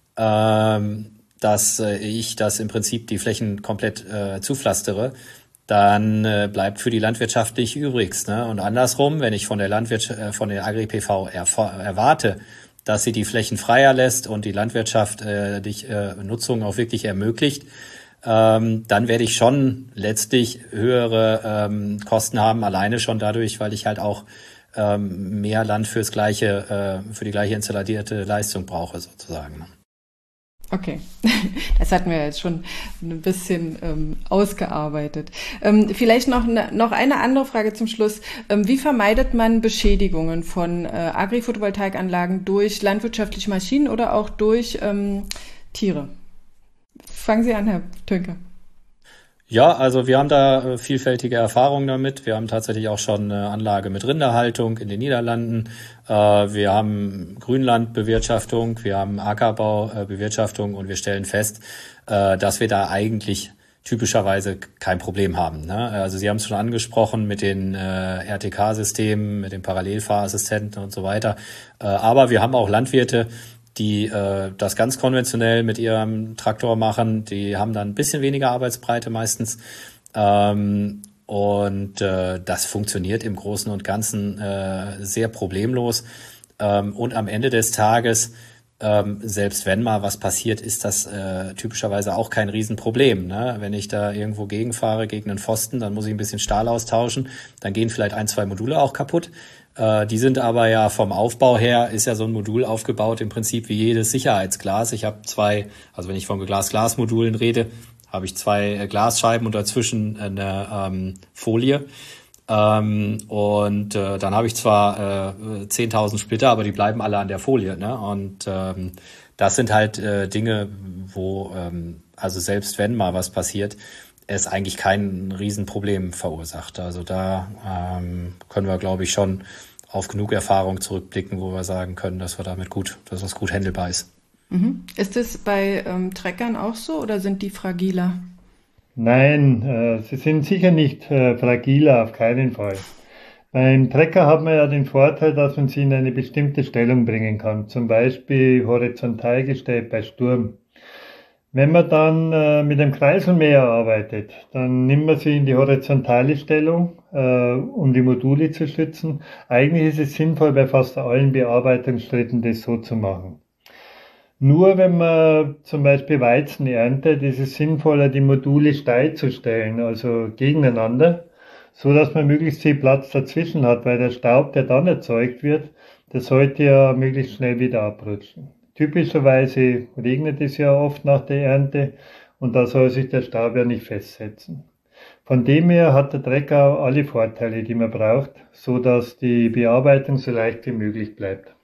S2: ähm, dass äh, ich das im Prinzip die Flächen komplett äh, zupflastere, dann äh, bleibt für die Landwirtschaft nicht übrigs. Ne? Und andersrum, wenn ich von der Landwirtschaft, äh, von der Agri-P V erf- erwarte, dass sie die Flächen freier lässt und die Landwirtschaft äh, die äh, Nutzung auch wirklich ermöglicht, ähm, dann werde ich schon letztlich höhere ähm, Kosten haben, alleine schon dadurch, weil ich halt auch ähm, mehr Land fürs gleiche, äh, für die gleiche installierte Leistung brauche, sozusagen.
S4: Okay, das hatten wir jetzt schon ein bisschen ähm, ausgearbeitet. Ähm, vielleicht noch, ne, noch eine andere Frage zum Schluss. Ähm, wie vermeidet man Beschädigungen von äh, Agri-Photovoltaikanlagen durch landwirtschaftliche Maschinen oder auch durch ähm, Tiere? Fangen Sie an, Herr Tönke.
S2: Ja, also wir haben da vielfältige Erfahrungen damit. Wir haben tatsächlich auch schon eine Anlage mit Rinderhaltung in den Niederlanden. Wir haben Grünlandbewirtschaftung, wir haben Ackerbaubewirtschaftung und wir stellen fest, dass wir da eigentlich typischerweise kein Problem haben. Also Sie haben es schon angesprochen mit den R T K-Systemen, mit den Parallelfahrassistenten und so weiter. Aber wir haben auch Landwirte, die äh, das ganz konventionell mit ihrem Traktor machen. Die haben dann ein bisschen weniger Arbeitsbreite meistens. Ähm, und äh, das funktioniert im Großen und Ganzen äh, sehr problemlos. Ähm, und am Ende des Tages, ähm, selbst wenn mal was passiert, ist das äh, typischerweise auch kein Riesenproblem. Ne? Wenn ich da irgendwo gegenfahre gegen einen Pfosten, dann muss ich ein bisschen Stahl austauschen. Dann gehen vielleicht ein, zwei Module auch kaputt. Äh, die sind aber ja vom Aufbau her, ist ja so ein Modul aufgebaut im Prinzip wie jedes Sicherheitsglas. Ich habe zwei, also wenn ich von Glas-Glas-Modulen rede, habe ich zwei äh, Glasscheiben und dazwischen eine ähm, Folie. Ähm, und äh, dann habe ich zwar äh, zehntausend Splitter, aber die bleiben alle an der Folie. Ne? Und ähm, das sind halt äh, Dinge, wo, ähm, also selbst wenn mal was passiert, es eigentlich kein Riesenproblem verursacht. Also da ähm, können wir, glaube ich, schon auf genug Erfahrung zurückblicken, wo wir sagen können, dass wir damit gut, dass das gut handelbar ist.
S4: Mhm. Ist es bei ähm, Treckern auch so oder sind die fragiler?
S1: Nein, äh, sie sind sicher nicht äh, fragiler, auf keinen Fall. Beim Trecker hat man ja den Vorteil, dass man sie in eine bestimmte Stellung bringen kann, zum Beispiel horizontal gestellt bei Sturm. Wenn man dann äh, mit dem Kreiselmäher arbeitet, dann nimmt man sie in die horizontale Stellung, äh, um die Module zu schützen. Eigentlich ist es sinnvoll, bei fast allen Bearbeitungsschritten das so zu machen. Nur wenn man zum Beispiel Weizen erntet, ist es sinnvoller, die Module steil zu stellen, also gegeneinander, so dass man möglichst viel Platz dazwischen hat, weil der Staub, der dann erzeugt wird, der sollte ja möglichst schnell wieder abrutschen. Typischerweise regnet es ja oft nach der Ernte und da soll sich der Staub ja nicht festsetzen. Von dem her hat der Trecker alle Vorteile, die man braucht, so dass die Bearbeitung so leicht wie möglich bleibt.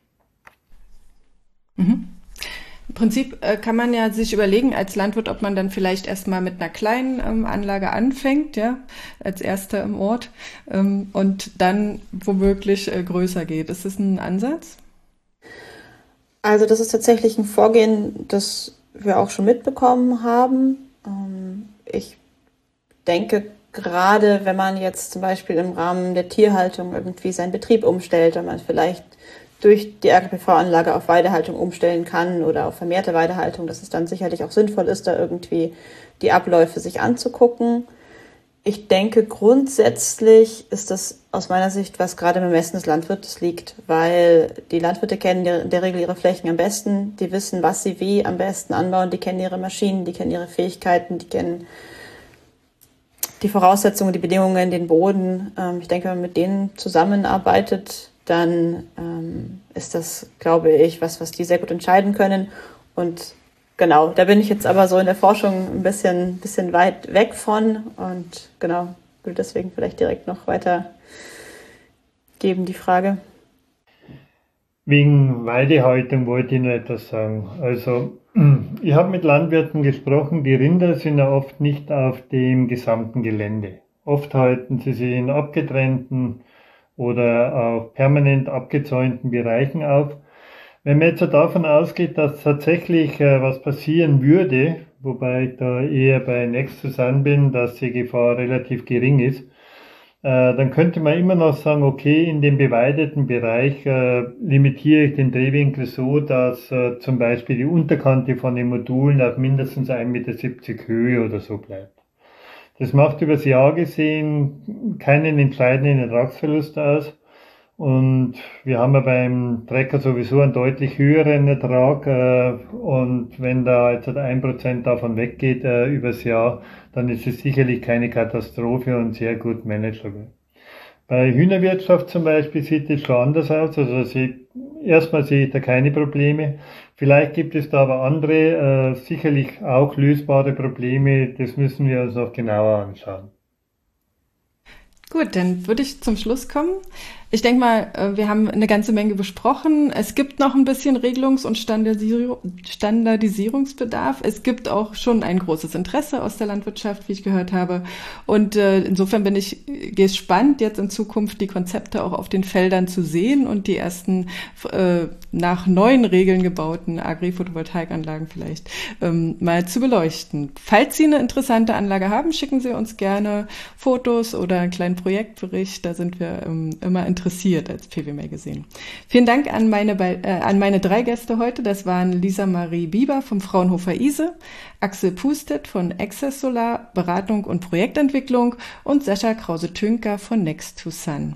S4: Mhm. Im Prinzip äh, kann man ja sich überlegen als Landwirt, ob man dann vielleicht erstmal mit einer kleinen ähm, Anlage anfängt, ja, als erster im Ort, ähm, und dann womöglich äh, größer geht. Ist das ein Ansatz?
S3: Also das ist tatsächlich ein Vorgehen, das wir auch schon mitbekommen haben. Ich denke, gerade wenn man jetzt zum Beispiel im Rahmen der Tierhaltung irgendwie seinen Betrieb umstellt, wenn man vielleicht durch die Agri-P V-Anlage auf Weidehaltung umstellen kann oder auf vermehrte Weidehaltung, dass es dann sicherlich auch sinnvoll ist, da irgendwie die Abläufe sich anzugucken. Ich denke, grundsätzlich ist das aus meiner Sicht, was gerade im Ermessen des Landwirtes liegt, weil die Landwirte kennen in der Regel ihre Flächen am besten, die wissen, was sie wie am besten anbauen, die kennen ihre Maschinen, die kennen ihre Fähigkeiten, die kennen die Voraussetzungen, die Bedingungen, den Boden. Ich denke, wenn man mit denen zusammenarbeitet, dann ist das, glaube ich, was, was die sehr gut entscheiden können. Und genau, da bin ich jetzt aber so in der Forschung ein bisschen, bisschen weit weg von und genau, will deswegen vielleicht direkt noch weiter geben, die Frage.
S1: Wegen Weidehaltung wollte ich noch etwas sagen. Also ich habe mit Landwirten gesprochen, die Rinder sind ja oft nicht auf dem gesamten Gelände. Oft halten sie sich in abgetrennten oder auch permanent abgezäunten Bereichen auf. Wenn man jetzt davon ausgeht, dass tatsächlich äh, was passieren würde, wobei ich da eher bei Nextusan bin, dass die Gefahr relativ gering ist, äh, dann könnte man immer noch sagen, okay, in dem beweideten Bereich äh, limitiere ich den Drehwinkel so, dass äh, zum Beispiel die Unterkante von den Modulen auf mindestens ein Meter siebzig Höhe oder so bleibt. Das macht übers Jahr gesehen keinen entscheidenden Ertragsverlust aus. Und wir haben ja beim Trecker sowieso einen deutlich höheren Ertrag. Äh, und wenn da jetzt ein Prozent davon weggeht äh, übers Jahr, dann ist es sicherlich keine Katastrophe und sehr gut manageable. Bei Hühnerwirtschaft zum Beispiel sieht es schon anders aus. Also sie, erstmal sehe ich da keine Probleme. Vielleicht gibt es da aber andere, äh, sicherlich auch lösbare Probleme. Das müssen wir uns noch genauer anschauen.
S4: Gut, dann würde ich zum Schluss kommen. Ich denke mal, wir haben eine ganze Menge besprochen. Es gibt noch ein bisschen Regelungs- und Standardisierungsbedarf. Es gibt auch schon ein großes Interesse aus der Landwirtschaft, wie ich gehört habe. Und äh, insofern bin ich gespannt, jetzt in Zukunft die Konzepte auch auf den Feldern zu sehen und die ersten äh, nach neuen Regeln gebauten Agri-Photovoltaikanlagen vielleicht ähm, mal zu beleuchten. Falls Sie eine interessante Anlage haben, schicken Sie uns gerne Fotos oder einen kleinen Projektbericht. Da sind wir ähm, immer interessiert. interessiert als P W Magazine. Vielen Dank an meine, äh, an meine drei Gäste heute. Das waren Lisa Marie Bieber vom Fraunhofer ISE, Axel Pustet von Access Solar, Beratung und Projektentwicklung und Sascha Krause-Tünker von Nextusan.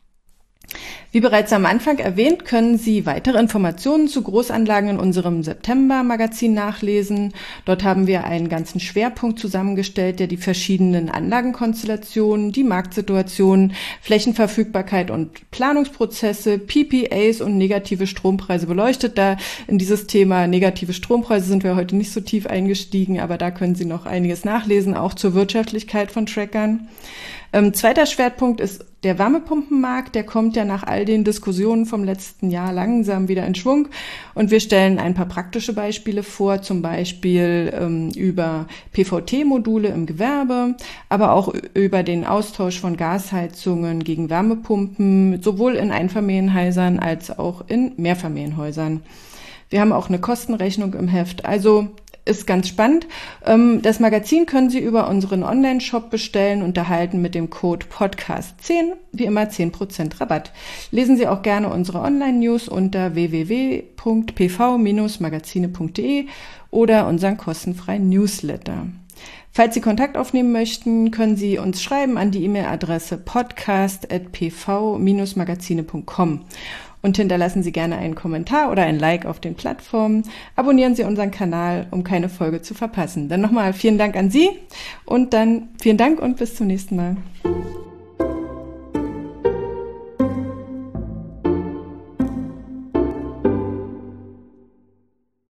S4: Wie bereits am Anfang erwähnt, können Sie weitere Informationen zu Großanlagen in unserem September-Magazin nachlesen. Dort haben wir einen ganzen Schwerpunkt zusammengestellt, der die verschiedenen Anlagenkonstellationen, die Marktsituation, Flächenverfügbarkeit und Planungsprozesse, P P As und negative Strompreise beleuchtet. Da in dieses Thema negative Strompreise sind wir heute nicht so tief eingestiegen, aber da können Sie noch einiges nachlesen, auch zur Wirtschaftlichkeit von Trackern. Ähm, zweiter Schwerpunkt ist der Wärmepumpenmarkt. Der kommt ja nach all den Diskussionen vom letzten Jahr langsam wieder in Schwung. Und wir stellen ein paar praktische Beispiele vor, zum Beispiel ähm, über P V T-Module im Gewerbe, aber auch über den Austausch von Gasheizungen gegen Wärmepumpen, sowohl in Einfamilienhäusern als auch in Mehrfamilienhäusern. Wir haben auch eine Kostenrechnung im Heft. Also ist ganz spannend. Das Magazin können Sie über unseren Online-Shop bestellen und erhalten mit dem Code Podcast zehn wie immer zehn Prozent Rabatt. Lesen Sie auch gerne unsere Online-News unter w w w punkt p v Bindestrich magazine punkt d e oder unseren kostenfreien Newsletter. Falls Sie Kontakt aufnehmen möchten, können Sie uns schreiben an die E-Mail-Adresse podcast at p v Bindestrich magazine punkt com. Und hinterlassen Sie gerne einen Kommentar oder ein Like auf den Plattformen. Abonnieren Sie unseren Kanal, um keine Folge zu verpassen. Dann nochmal vielen Dank an Sie und dann vielen Dank und bis zum nächsten Mal.